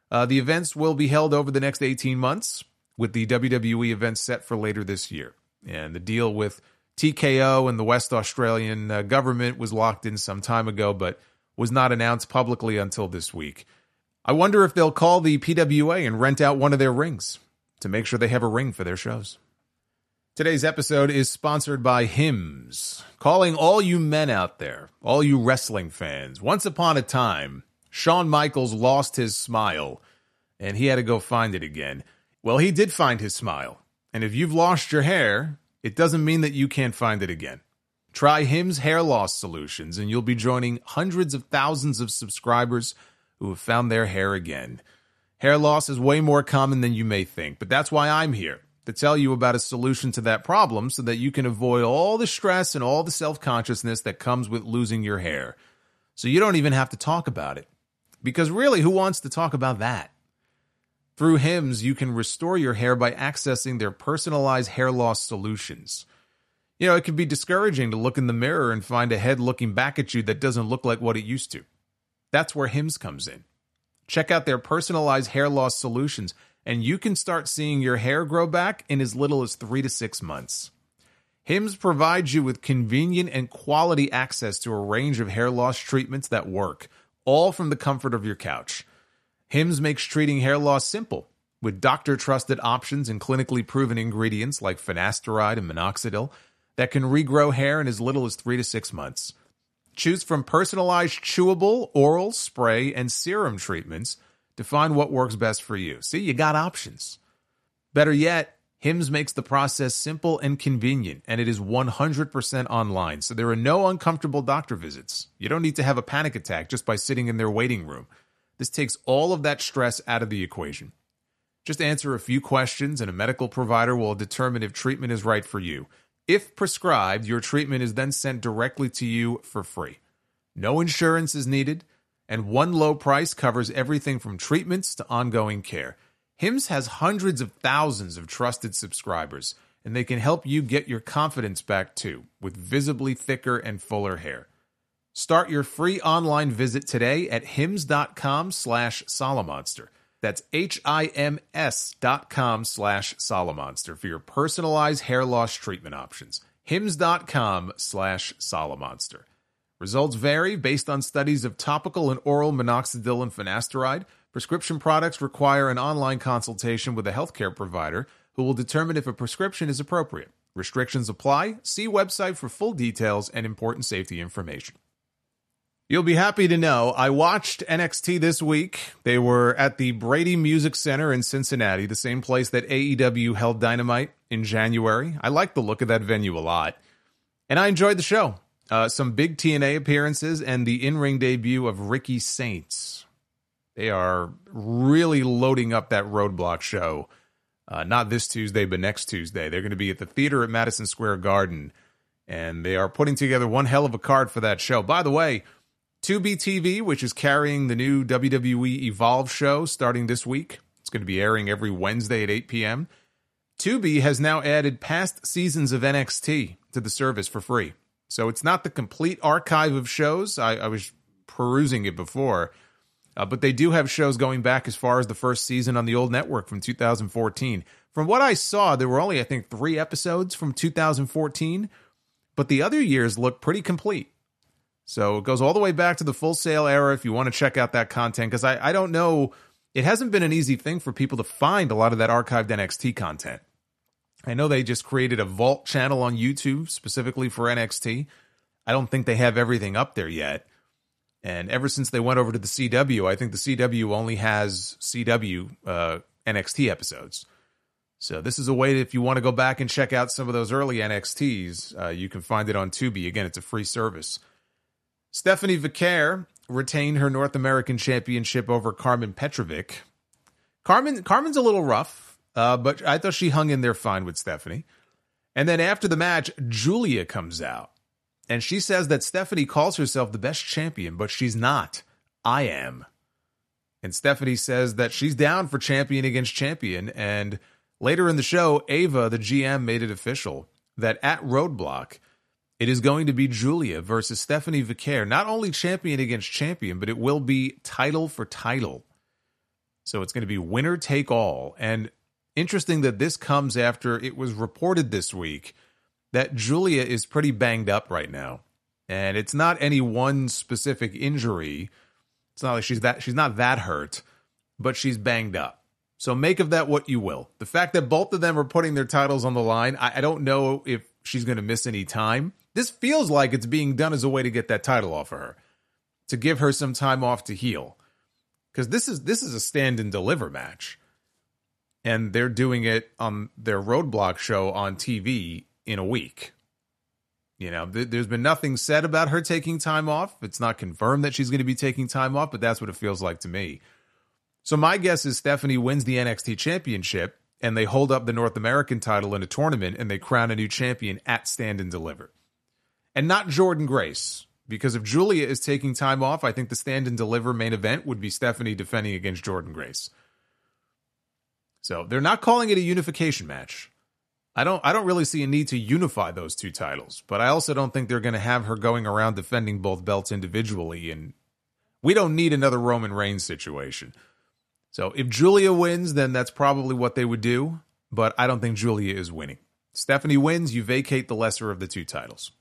Speaker 9: The events will be held over the next 18 months, with the WWE events set for later this year. And the deal with TKO and the West Australian government was locked in some time ago, but was not announced publicly until this week. I wonder if they'll call the PWA and rent out one of their rings to make sure they have a ring for their shows. Today's episode is sponsored by Hims, calling all you men out there, all you wrestling fans. Once upon a time, Shawn Michaels lost his smile, and he had to go find it again. Well, he did find his smile, and if you've lost your hair, it doesn't mean that you can't find it again. Try Hims Hair Loss Solutions, and you'll be joining hundreds of thousands of subscribers who have found their hair again. Hair loss is way more common than you may think, but that's why I'm here, to tell you about a solution to that problem so that you can avoid all the stress and all the self-consciousness that comes with losing your hair. So you don't even have to talk about it. Because really, who wants to talk about that? Through Hims, you can restore your hair by accessing their personalized hair loss solutions. You know, it can be discouraging to look in the mirror and find a head looking back at you that doesn't look like what it used to. That's where Hims comes in. Check out their personalized hair loss solutions, and you can start seeing your hair grow back in as little as 3 to 6 months. Hims provides you with convenient and quality access to a range of hair loss treatments that work, all from the comfort of your couch. Hims makes treating hair loss simple, with doctor-trusted options and clinically proven ingredients like finasteride and minoxidil that can regrow hair in as little as 3 to 6 months. Choose from personalized chewable, oral, spray, and serum treatments to find what works best for you. See, you got options. Better yet, Hims makes the process simple and convenient, and it is 100% online, so there are no uncomfortable doctor visits. You don't need to have a panic attack just by sitting in their waiting room. This takes all of that stress out of the equation. Just answer a few questions, and a medical provider will determine if treatment is right for you. If prescribed, your treatment is then sent directly to you for free. No insurance is needed, and one low price covers everything from treatments to ongoing care. Hims has hundreds of thousands of trusted subscribers, and they can help you get your confidence back too, with visibly thicker and fuller hair. Start your free online visit today at hims.com/Solomonster. That's HIMS.com/Solomonster for your personalized hair loss treatment options. HIMS.com/Solomonster. Results vary based on studies of topical and oral minoxidil and finasteride. Prescription products require an online consultation with a healthcare provider who will determine if a prescription is appropriate. Restrictions apply. See website for full details and important safety information. You'll be happy to know I watched NXT this week. They were at the Brady Music Center in Cincinnati, the same place that AEW held Dynamite in January. I like the look of that venue a lot. And I enjoyed the show. Some big TNA appearances and the in-ring debut of Ricky Saints. They are really loading up that Roadblock show. Not this Tuesday, but next Tuesday. They're going to be at the theater at Madison Square Garden. And they are putting together one hell of a card for that show. By the way, Tubi TV, which is carrying the new WWE Evolve show starting this week. It's going to be airing every Wednesday at 8 p.m. Tubi has now added past seasons of NXT to the service for free. So it's not the complete archive of shows. I was perusing it before. But they do have shows going back as far as the first season on the old network from 2014. From what I saw, there were only, I think, 3 episodes from 2014. But the other years look pretty complete. So it goes all the way back to the Full Sail era if you want to check out that content. Because I don't know, it hasn't been an easy thing for people to find a lot of that archived NXT content. I know they just created a Vault channel on YouTube specifically for NXT. I don't think they have everything up there yet. And ever since they went over to the CW, I think the CW only has CW NXT episodes. So this is a way that if you want to go back and check out some of those early NXTs, you can find it on Tubi. Again, it's a free service. Stephanie Vaquer retained her North American Championship over Carmen Petrovic. Carmen's a little rough, but I thought she hung in there fine with Stephanie. And then after the match, Julia comes out. And she says that Stephanie calls herself the best champion, but she's not. I am. And Stephanie says that she's down for champion against champion. And later in the show, Ava, the GM, made it official that at Roadblock, it is going to be Julia versus Stephanie Vaquer. Not only champion against champion, but it will be title for title. So it's going to be winner take all. And interesting that this comes after it was reported this week that Giulia is pretty banged up right now. And it's not any one specific injury. It's not like she's not that hurt, but she's banged up. So make of that what you will. The fact that both of them are putting their titles on the line, I don't know if she's going to miss any time. This feels like it's being done as a way to get that title off of her, to give her some time off to heal. Because this is a stand and deliver match. And they're doing it on their Roadblock show on TV in a week. You know, there's been nothing said about her taking time off. It's not confirmed that she's going to be taking time off, but that's what it feels like to me. So my guess is Stephanie wins the NXT Championship, and they hold up the North American title in a tournament, and they crown a new champion at Stand and Deliver. And not Jordynne Grace, because if Giulia is taking time off, I think the Stand and Deliver main event would be Stephanie defending against Jordynne Grace. So they're not calling it a unification match. I don't really see a need to unify those two titles, but I also don't think they're going to have her going around defending both belts individually, and we don't need another Roman Reigns situation. So if Giulia wins, then that's probably what they would do, but I don't think Giulia is winning. Stephanie wins, you vacate the lesser of the two titles.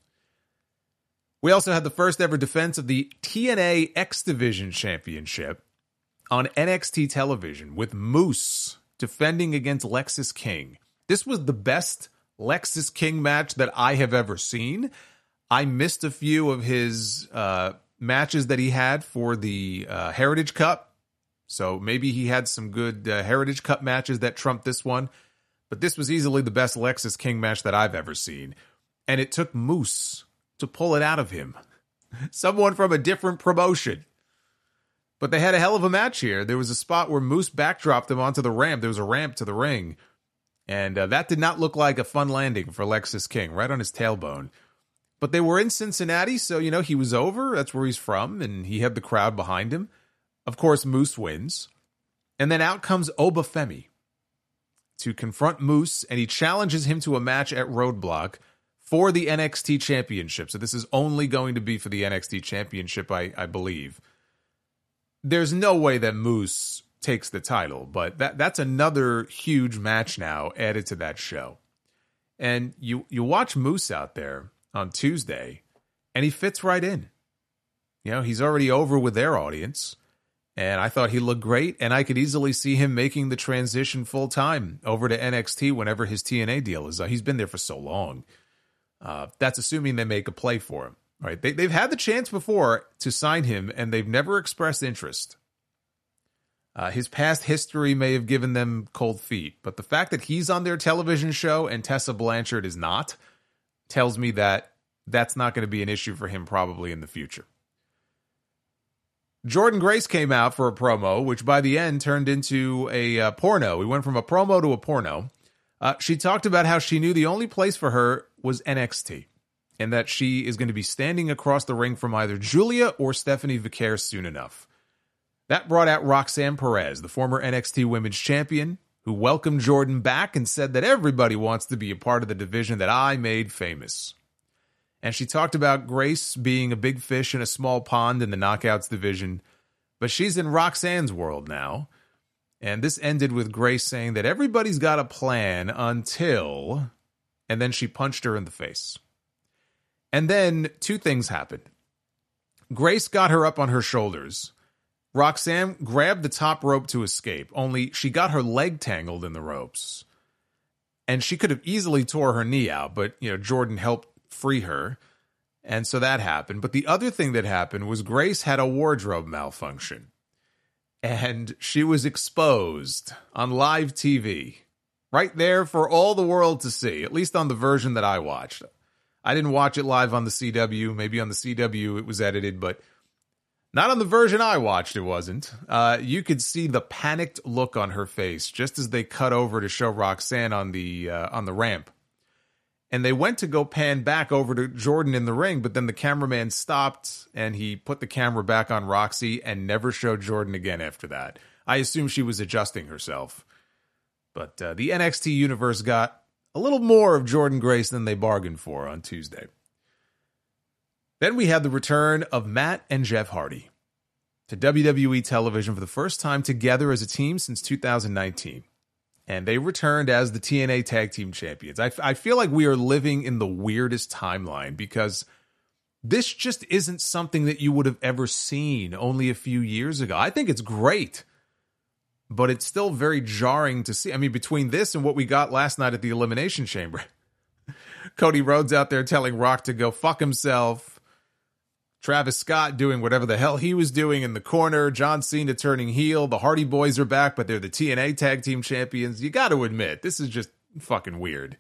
Speaker 9: We also had the first ever defense of the TNA X Division Championship on NXT television with Moose defending against Lexis King. This was the best Lexis King match that I have ever seen. I missed a few of his matches that he had for the Heritage Cup. So maybe he had some good Heritage Cup matches that trumped this one. But this was easily the best Lexis King match that I've ever seen. And it took Moose to pull it out of him. Someone from a different promotion. But they had a hell of a match here. There was a spot where Moose backdropped him onto the ramp. There was a ramp to the ring. And that did not look like a fun landing for Lexis King, right on his tailbone. But they were in Cincinnati, so, you know, he was over. That's where he's from, and he had the crowd behind him. Of course, Moose wins. And then out comes Obafemi to confront Moose, and he challenges him to a match at Roadblock for the NXT Championship. So this is only going to be for the NXT Championship, I believe. There's no way that Moose takes the title, but that's another huge match now added to that show. And you watch Moose out there on Tuesday, and he fits right in. You know, he's already over with their audience, and I thought he looked great, and I could easily see him making the transition full-time over to NXT whenever his TNA deal is. He's been there for so long. That's assuming they make a play for him. Right? They've had the chance before to sign him, and they've never expressed interest. His past history may have given them cold feet, but the fact that he's on their television show and Tessa Blanchard is not tells me that that's not going to be an issue for him probably in the future. Jordynne Grace came out for a promo, which by the end turned into a porno. We went from a promo to a porno. She talked about how she knew the only place for her was NXT, and that she is going to be standing across the ring from either Giulia or Stephanie Vicaire soon enough. That brought out Roxanne Perez, the former NXT Women's Champion, who welcomed Jordynne back and said that everybody wants to be a part of the division that I made famous. And she talked about Grace being a big fish in a small pond in the Knockouts division, but she's in Roxanne's world now. And this ended with Grace saying that everybody's got a plan until... And then she punched her in the face. And then two things happened. Grace got her up on her shoulders. Roxanne grabbed the top rope to escape, only she got her leg tangled in the ropes. And she could have easily tore her knee out, but, you know, Jordynne helped free her. And so that happened. But the other thing that happened was Grace had a wardrobe malfunction. And she was exposed on live TV. Right there for all the world to see, at least on the version that I watched. I didn't watch it live on the CW. Maybe on the CW it was edited, but not on the version I watched, it wasn't. You could see the panicked look on her face just as they cut over to show Roxanne on the ramp. And they went to go pan back over to Jordynne in the ring, but then the cameraman stopped and he put the camera back on Roxy and never showed Jordynne again after that. I assume she was adjusting herself. But the NXT universe got a little more of Jordynne Grace than they bargained for on Tuesday. Then we had the return of Matt and Jeff Hardy. to WWE television for the first time together as a team since 2019. And they returned as the TNA Tag Team Champions. I feel like we are living in the weirdest timeline because this just isn't something that you would have ever seen only a few years ago. I think it's great, but it's still very jarring to see. I mean, between this and what we got last night at the Elimination Chamber, Cody Rhodes out there telling Rock to go fuck himself, Travis Scott doing whatever the hell he was doing in the corner, John Cena turning heel, the Hardy Boys are back, but they're the TNA Tag Team Champions. You got to admit, this is just fucking weird.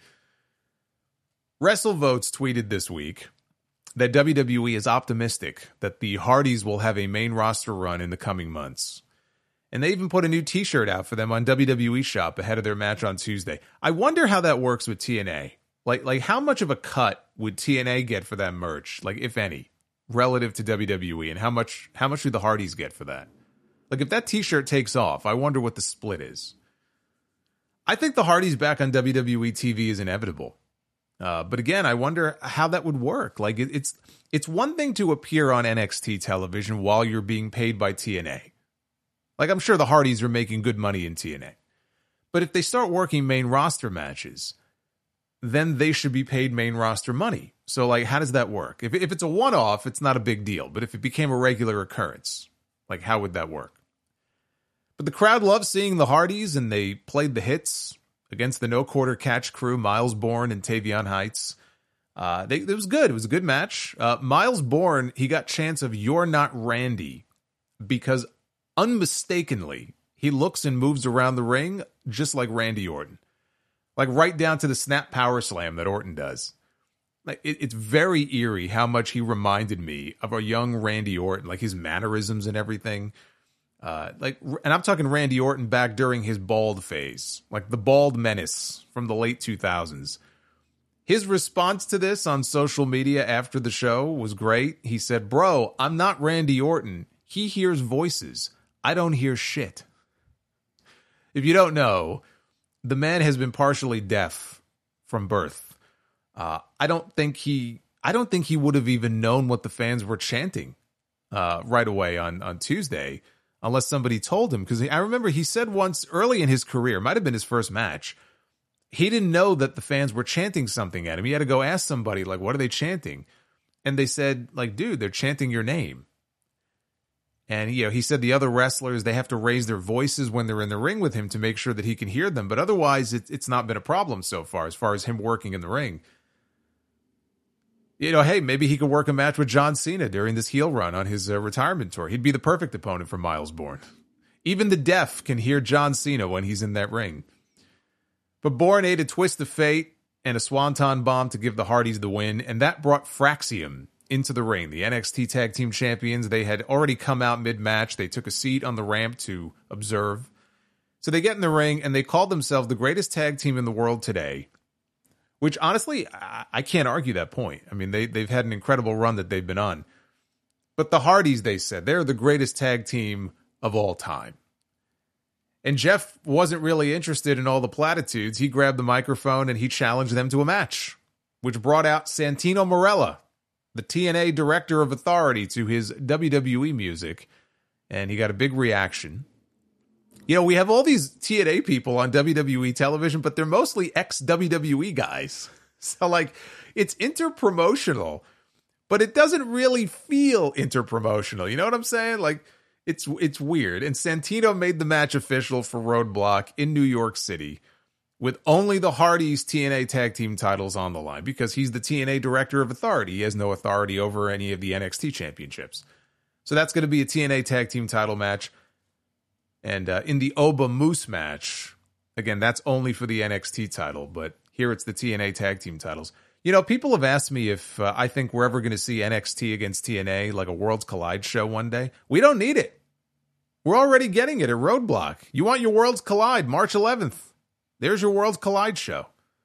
Speaker 9: WrestleVotes tweeted this week that WWE is optimistic that the Hardys will have a main roster run in the coming months. And they even put a new t-shirt out for them on WWE Shop ahead of their match on Tuesday. I wonder how that works with TNA. Like how much of a cut would TNA get for that merch, like if any, relative to WWE, and how much do the Hardys get for that? Like if that t-shirt takes off, I wonder what the split is. I think the Hardys back on WWE TV is inevitable. But again, I wonder how that would work. Like it's one thing to appear on NXT television while you're being paid by TNA. Like I'm sure the Hardys are making good money in TNA. But if they start working main roster matches, then they should be paid main roster money. So like, how does that work? If it's a one-off, it's not a big deal. But if it became a regular occurrence, like how would that work? But the crowd loved seeing the Hardys, and they played the hits against the No Quarter Catch crew, Miles Bourne and Tavion Heights. It was good. It was a good match. Miles Bourne, he got chants of "You're not Randy" because unmistakably he looks and moves around the ring just like Randy Orton. Like right down to the snap power slam that Orton does. Like it's very eerie how much he reminded me of a young Randy Orton, like his mannerisms and everything. And I'm talking Randy Orton back during his bald phase, like the bald menace from the late 2000s. His response to this on social media after the show was great. He said, "Bro, I'm not Randy Orton. He hears voices. I don't hear shit." If you don't know, the man has been partially deaf from birth. I don't think he would have even known what the fans were chanting right away on Tuesday, unless somebody told him. Because I remember he said once early in his career, might have been his first match, he didn't know that the fans were chanting something at him. He had to go ask somebody, like, what are they chanting? And they said, like, dude, they're chanting your name. And, he said the other wrestlers, they have to raise their voices when they're in the ring with him to make sure that he can hear them. But otherwise, it's not been a problem so far as him working in the ring. Hey, maybe he could work a match with John Cena during this heel run on his retirement tour. He'd be the perfect opponent for Miles Bourne. Even the deaf can hear John Cena when he's in that ring. But Bourne ate a twist of fate and a swanton bomb to give the Hardys the win, and that brought Fraxium into the ring. The NXT Tag Team Champions, they had already come out mid-match. They took a seat on the ramp to observe. So they get in the ring, and they called themselves the greatest tag team in the world today. Which, honestly, I can't argue that point. I mean, they've had an incredible run that they've been on. But the Hardys, they said, they're the greatest tag team of all time. And Jeff wasn't really interested in all the platitudes. He grabbed the microphone and he challenged them to a match, which brought out Santino Marella, the TNA Director of Authority, to his WWE music. And he got a big reaction. We have all these TNA people on WWE television, but they're mostly ex-WWE guys. So, it's interpromotional, but it doesn't really feel interpromotional. You know what I'm saying? It's weird. And Santino made the match official for Roadblock in New York City with only the Hardys TNA Tag Team titles on the line because he's the TNA Director of Authority. He has no authority over any of the NXT championships. So that's going to be a TNA Tag Team title match. And in the Oba Moose match, again, that's only for the NXT title, but here it's the TNA Tag Team titles. People have asked me if I think we're ever going to see NXT against TNA, like a Worlds Collide show one day. We don't need it. We're already getting it at Roadblock. You want your Worlds Collide, March 11th. There's your Worlds Collide show.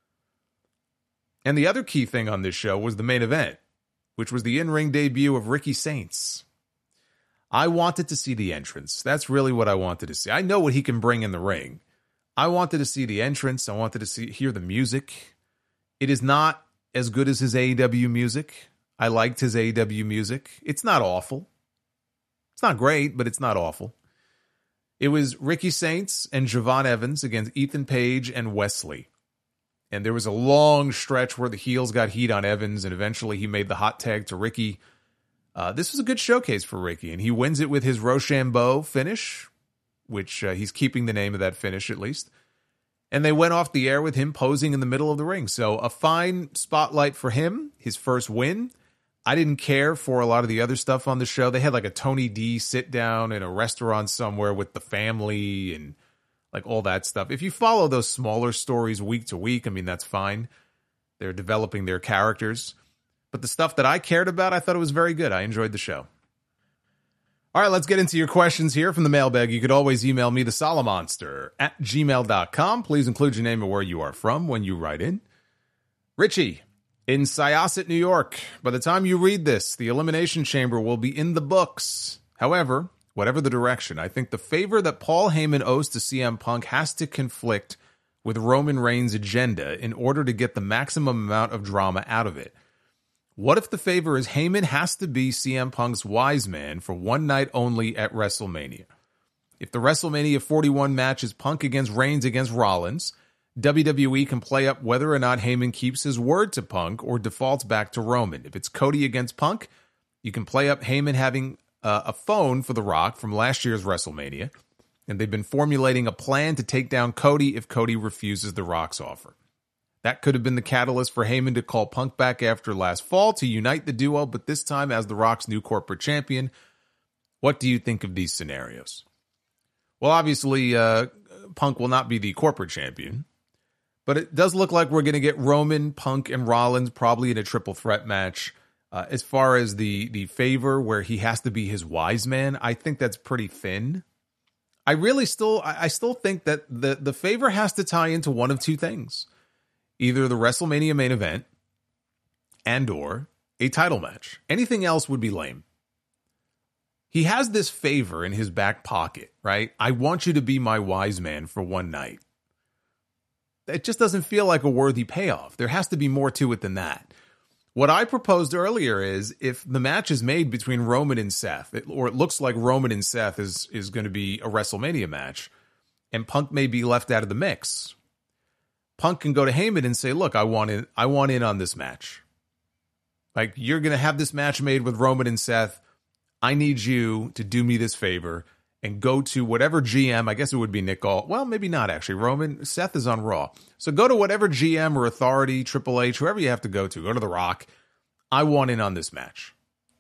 Speaker 9: And the other key thing on this show was the main event, which was the in-ring debut of Ricky Saints. I wanted to see the entrance. That's really what I wanted to see. I know what he can bring in the ring. I wanted to see the entrance. I wanted to hear the music. It is not as good as his AEW music. I liked his AEW music. It's not awful. It's not great, but it's not awful. It was Ricky Saints and Javon Evans against Ethan Page and Wesley. And there was a long stretch where the heels got heat on Evans, and eventually he made the hot tag to Ricky. This was a good showcase for Ricky, and he wins it with his Rochambeau finish, which he's keeping the name of that finish at least. And they went off the air with him posing in the middle of the ring. So a fine spotlight for him, his first win. I didn't care for a lot of the other stuff on the show. They had like a Tony D sit down in a restaurant somewhere with the family and like all that stuff. If you follow those smaller stories week to week, I mean, that's fine. They're developing their characters. But the stuff that I cared about, I thought it was very good. I enjoyed the show. All right, let's get into your questions here from the mailbag. You could always email me, thesolomonster@gmail.com. Please include your name and where you are from when you write in. Richie, in Syosset, New York. By the time you read this, the Elimination Chamber will be in the books. However, whatever the direction, I think the favor that Paul Heyman owes to CM Punk has to conflict with Roman Reigns' agenda in order to get the maximum amount of drama out of it. What if the favor is Heyman has to be CM Punk's wise man for one night only at WrestleMania? If the WrestleMania 41 match is Punk against Reigns against Rollins, WWE can play up whether or not Heyman keeps his word to Punk or defaults back to Roman. If it's Cody against Punk, you can play up Heyman having a phone for The Rock from last year's WrestleMania, and they've been formulating a plan to take down Cody if Cody refuses The Rock's offer. That could have been the catalyst for Heyman to call Punk back after last fall to unite the duo, but this time as The Rock's new corporate champion. What do you think of these scenarios? Well, obviously, Punk will not be the corporate champion, but it does look like we're going to get Roman, Punk, and Rollins probably in a triple threat match. As far as the favor where he has to be his wise man, I think that's pretty thin. I still think that the favor has to tie into one of two things. Either the WrestleMania main event and or a title match. Anything else would be lame. He has this favor in his back pocket, right? I want you to be my wise man for one night. It just doesn't feel like a worthy payoff. There has to be more to it than that. What I proposed earlier is if the match is made between Roman and Seth, or it looks like Roman and Seth is going to be a WrestleMania match, and Punk may be left out of the mix, Punk can go to Heyman and say, look, I want in on this match. Like, you're going to have this match made with Roman and Seth. I need you to do me this favor and go to whatever GM, I guess it would be Nick Gall. Well, maybe not actually. Seth is on Raw. So go to whatever GM or authority, Triple H, whoever you have to go to The Rock. I want in on this match.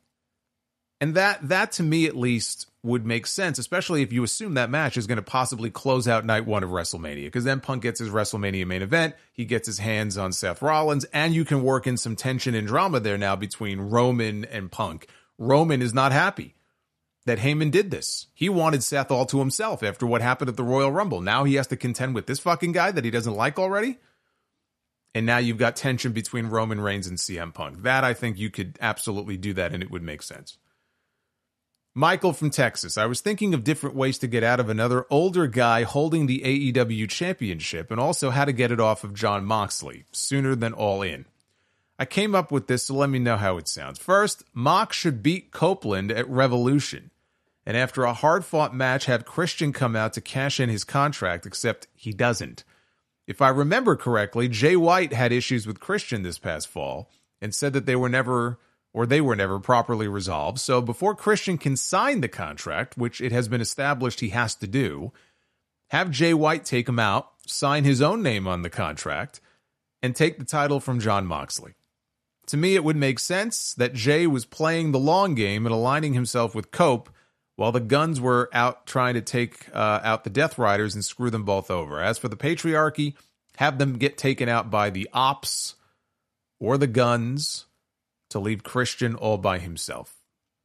Speaker 9: And that to me at least would make sense, especially if you assume that match is going to possibly close out night one of WrestleMania, because then Punk gets his WrestleMania main event, he gets his hands on Seth Rollins, and you can work in some tension and drama there now between Roman and Punk. Roman is not happy that Heyman did this. He wanted Seth all to himself after what happened at the Royal Rumble. Now he has to contend with this fucking guy that he doesn't like already. And now you've got tension between Roman Reigns and CM Punk. That, I think you could absolutely do that and it would make sense. Michael from Texas. I was thinking of different ways to get out of another older guy holding the AEW championship and also how to get it off of Jon Moxley sooner than All In. I came up with this, so let me know how it sounds. First, Mox should beat Copeland at Revolution, and after a hard-fought match, have Christian come out to cash in his contract, except he doesn't. If I remember correctly, Jay White had issues with Christian this past fall and said that they were never properly resolved. So before Christian can sign the contract, which it has been established he has to do, have Jay White take him out, sign his own name on the contract, and take the title from Jon Moxley. To me, it would make sense that Jay was playing the long game and aligning himself with Cope while the Guns were out trying to take out the Death Riders and screw them both over. As for the Patriarchy, have them get taken out by the Ops or the Guns to leave Christian all by himself.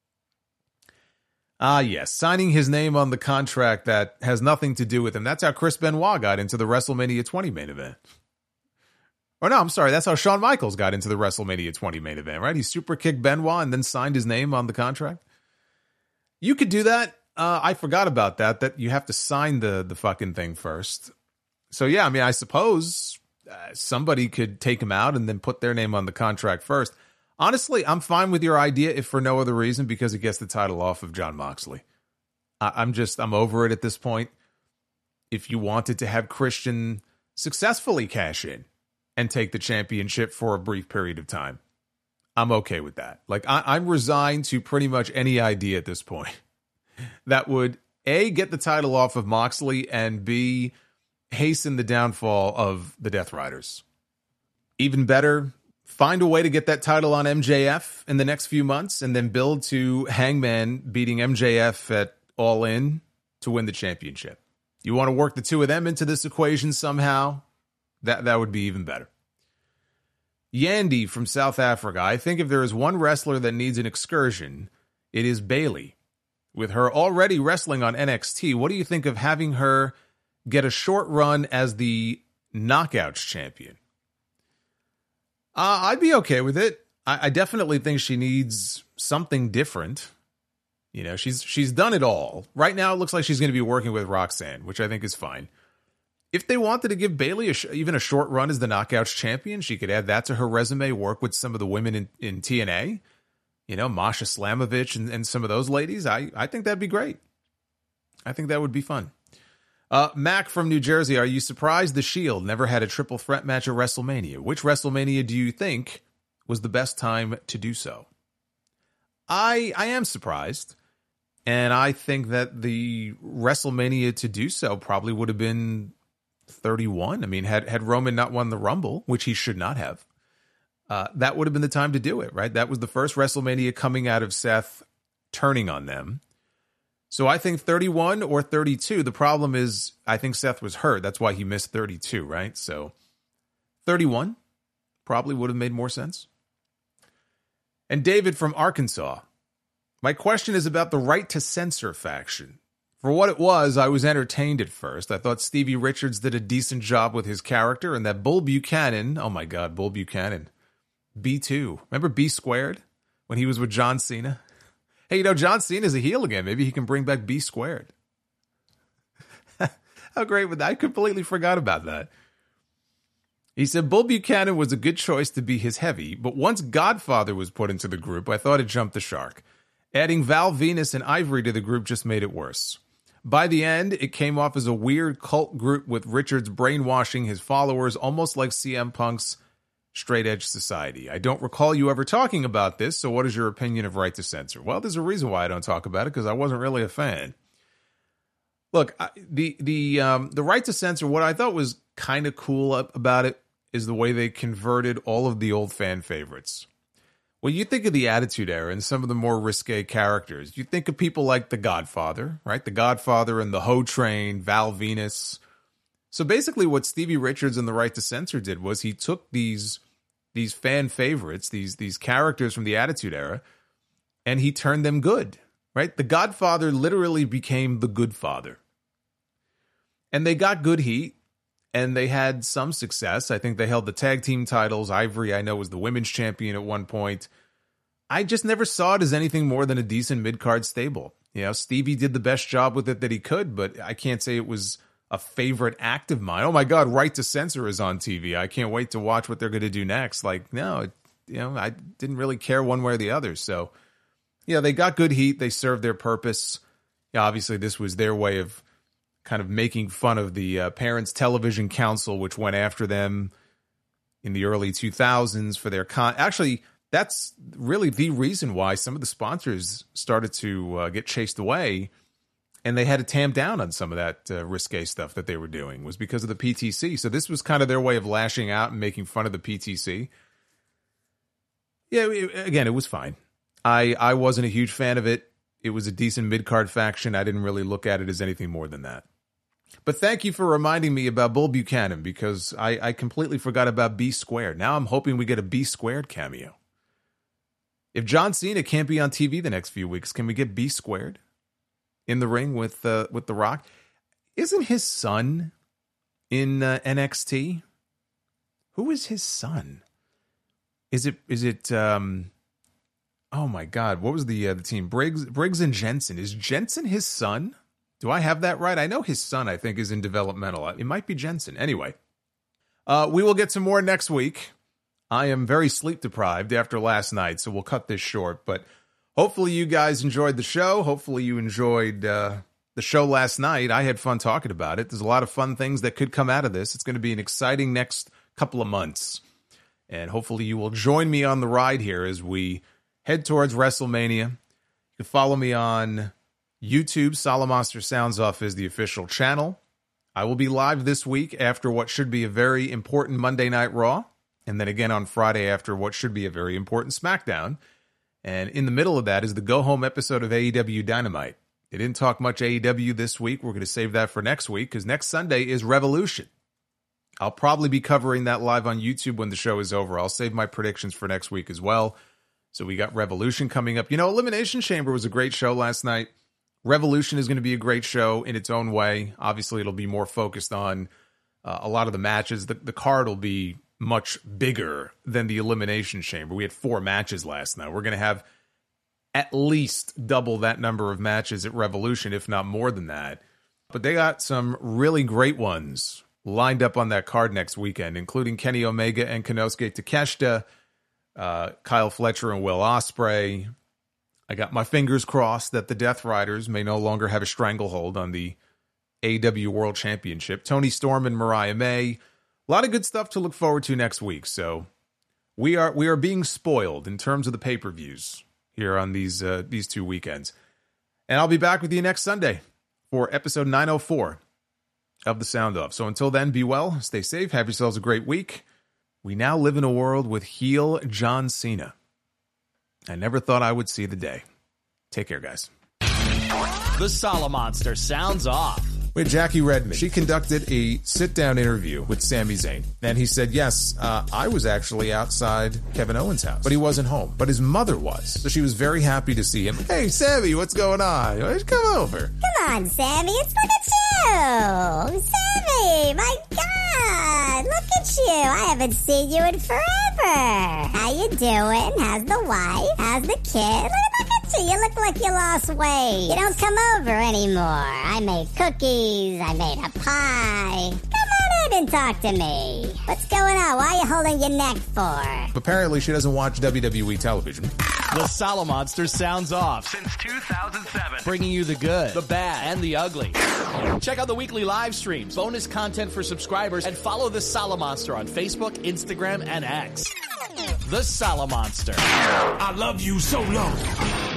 Speaker 9: Yes, signing his name on the contract that has nothing to do with him. That's how Chris Benoit got into the WrestleMania 20 main event. Or no, I'm sorry, that's how Shawn Michaels got into the WrestleMania 20 main event, right? He super kicked Benoit and then signed his name on the contract. You could do that. I forgot about that you have to sign the fucking thing first. So yeah, I mean, I suppose somebody could take him out and then put their name on the contract first. Honestly, I'm fine with your idea if for no other reason because it gets the title off of Jon Moxley. I'm over it at this point. If you wanted to have Christian successfully cash in and take the championship for a brief period of time, I'm okay with that. Like, I'm resigned to pretty much any idea at this point that would, A, get the title off of Moxley, and B, hasten the downfall of the Death Riders. Even better, find a way to get that title on MJF in the next few months and then build to Hangman beating MJF at All In to win the championship. You want to work the two of them into this equation somehow? That would be even better. Yandy from South Africa. I think if there is one wrestler that needs an excursion, it is Bayley. With her already wrestling on NXT, what do you think of having her get a short run as the Knockouts champion? I'd be okay with it. I definitely think she needs something different. You know, she's done it all. Right now, it looks like she's going to be working with Roxanne, which I think is fine. If they wanted to give Bayley even a short run as the Knockouts champion, she could add that to her resume, work with some of the women in TNA. You know, Masha Slamovich and some of those ladies. I think that'd be great. I think that would be fun. Mac from New Jersey, are you surprised The Shield never had a triple threat match at WrestleMania? Which WrestleMania do you think was the best time to do so? I am surprised, and I think that the WrestleMania to do so probably would have been 31. I mean, had Roman not won the Rumble, which he should not have, that would have been the time to do it, right? That was the first WrestleMania coming out of Seth turning on them. So I think 31 or 32. The problem is I think Seth was hurt. That's why he missed 32, right? So 31 probably would have made more sense. And David from Arkansas. My question is about the Right to Censor faction. For what it was, I was entertained at first. I thought Stevie Richards did a decent job with his character, and that Bull Buchanan, oh my God, Bull Buchanan, B2. Remember B Squared when he was with John Cena? Hey, you know, John Cena's a heel again. Maybe he can bring back B Squared. How great would that? I completely forgot about that. He said Bull Buchanan was a good choice to be his heavy, but once Godfather was put into the group, I thought it jumped the shark. Adding Val Venus and Ivory to the group just made it worse. By the end, it came off as a weird cult group with Richards brainwashing his followers, almost like CM Punk's Straight Edge Society. I don't recall you ever talking about this, so what is your opinion of Right to Censor? Well, there's a reason why I don't talk about it, because I wasn't really a fan. Look, the Right to Censor, what I thought was kind of cool about it is the way they converted all of the old fan favorites. When you think of the Attitude Era and some of the more risque characters, you think of people like The Godfather, right? The Godfather and the Ho Train, Val Venus. So basically what Stevie Richards and the Right to Censor did was he took these fan favorites, these characters from the Attitude Era, and he turned them good, right? The Godfather literally became the Good Father. And they got good heat, and they had some success. I think they held the tag team titles. Ivory, I know, was the women's champion at one point. I just never saw it as anything more than a decent mid-card stable. You know, Stevie did the best job with it that he could, but I can't say it was a favorite act of mine. Oh my God, Right to Censor is on TV. I can't wait to watch what they're going to do next. Like, no, I didn't really care one way or the other. So, yeah, they got good heat. They served their purpose. Yeah, obviously, this was their way of kind of making fun of the Parents Television Council, which went after them in the early 2000s for their Actually, that's really the reason why some of the sponsors started to get chased away, and they had to tamp down on some of that risque stuff that they were doing, was because of the PTC. So this was kind of their way of lashing out and making fun of the PTC. Yeah, again, it was fine. I wasn't a huge fan of it. It was a decent mid-card faction. I didn't really look at it as anything more than that. But thank you for reminding me about Bull Buchanan, because I completely forgot about B Squared. Now I'm hoping we get a B Squared cameo. If John Cena can't be on TV the next few weeks, can we get B Squared in the ring with The Rock? Isn't his son in NXT? Who is his son? Is it oh my God, what was the team? Briggs and Jensen. Is Jensen his son? Do I have that right? I know his son, I think, is in developmental. It might be Jensen. Anyway, we will get some more next week. I am very sleep deprived after last night, so we'll cut this short. But hopefully you guys enjoyed the show. Hopefully you enjoyed the show last night. I had fun talking about it. There's a lot of fun things that could come out of this. It's going to be an exciting next couple of months. And hopefully you will join me on the ride here as we head towards WrestleMania. You can follow me on YouTube. Solomonster Sounds Off is the official channel. I will be live this week after what should be a very important Monday Night Raw. And then again on Friday after what should be a very important SmackDown. And in the middle of that is the go-home episode of AEW Dynamite. They didn't talk much AEW this week. We're going to save that for next week because next Sunday is Revolution. I'll probably be covering that live on YouTube when the show is over. I'll save my predictions for next week as well. So we got Revolution coming up. You know, Elimination Chamber was a great show last night. Revolution is going to be a great show in its own way. Obviously, it'll be more focused on a lot of the matches. The card will be much bigger than the Elimination Chamber. We had 4 matches last night. We're going to have at least double that number of matches at Revolution, if not more than that. But they got some really great ones lined up on that card next weekend, including Kenny Omega and Konosuke Takeshita, Kyle Fletcher and Will Ospreay. I got my fingers crossed that the Death Riders may no longer have a stranglehold on the AEW World Championship. Tony Storm and Mariah May. A lot of good stuff to look forward to next week. So we are being spoiled in terms of the pay-per-views here on these 2 weekends. And I'll be back with you next Sunday for episode 904 of The Sound Off. So until then, be well, stay safe, have yourselves a great week. We now live in a world with heel John Cena. I never thought I would see the day. Take care, guys.
Speaker 10: The Solomonster Sounds Off.
Speaker 9: With Jackie Redmond. She conducted a sit-down interview with Sami Zayn. And he said, yes, I was actually outside Kevin Owens' house, but he wasn't home. But his mother was. So she was very happy to see him. Hey, Sammy, what's going on? Come over.
Speaker 11: Come on, Sammy. It's look at you. Sammy, my God. Look at you. I haven't seen you in forever. How you doing? How's the wife? How's the kid? Look at you. You look like you lost weight. You don't come over anymore. I made cookies. I made a pie. Come on in and talk to me. What's going on? Why are you holding your neck for?
Speaker 9: Apparently, she doesn't watch WWE television.
Speaker 10: The Solomonster Sounds Off.
Speaker 6: Since 2007.
Speaker 10: Bringing you the good, the bad, and the ugly. Check out the weekly live streams, bonus content for subscribers, and follow the Solomonster on Facebook, Instagram, and X. The Solomonster.
Speaker 6: I love you so long.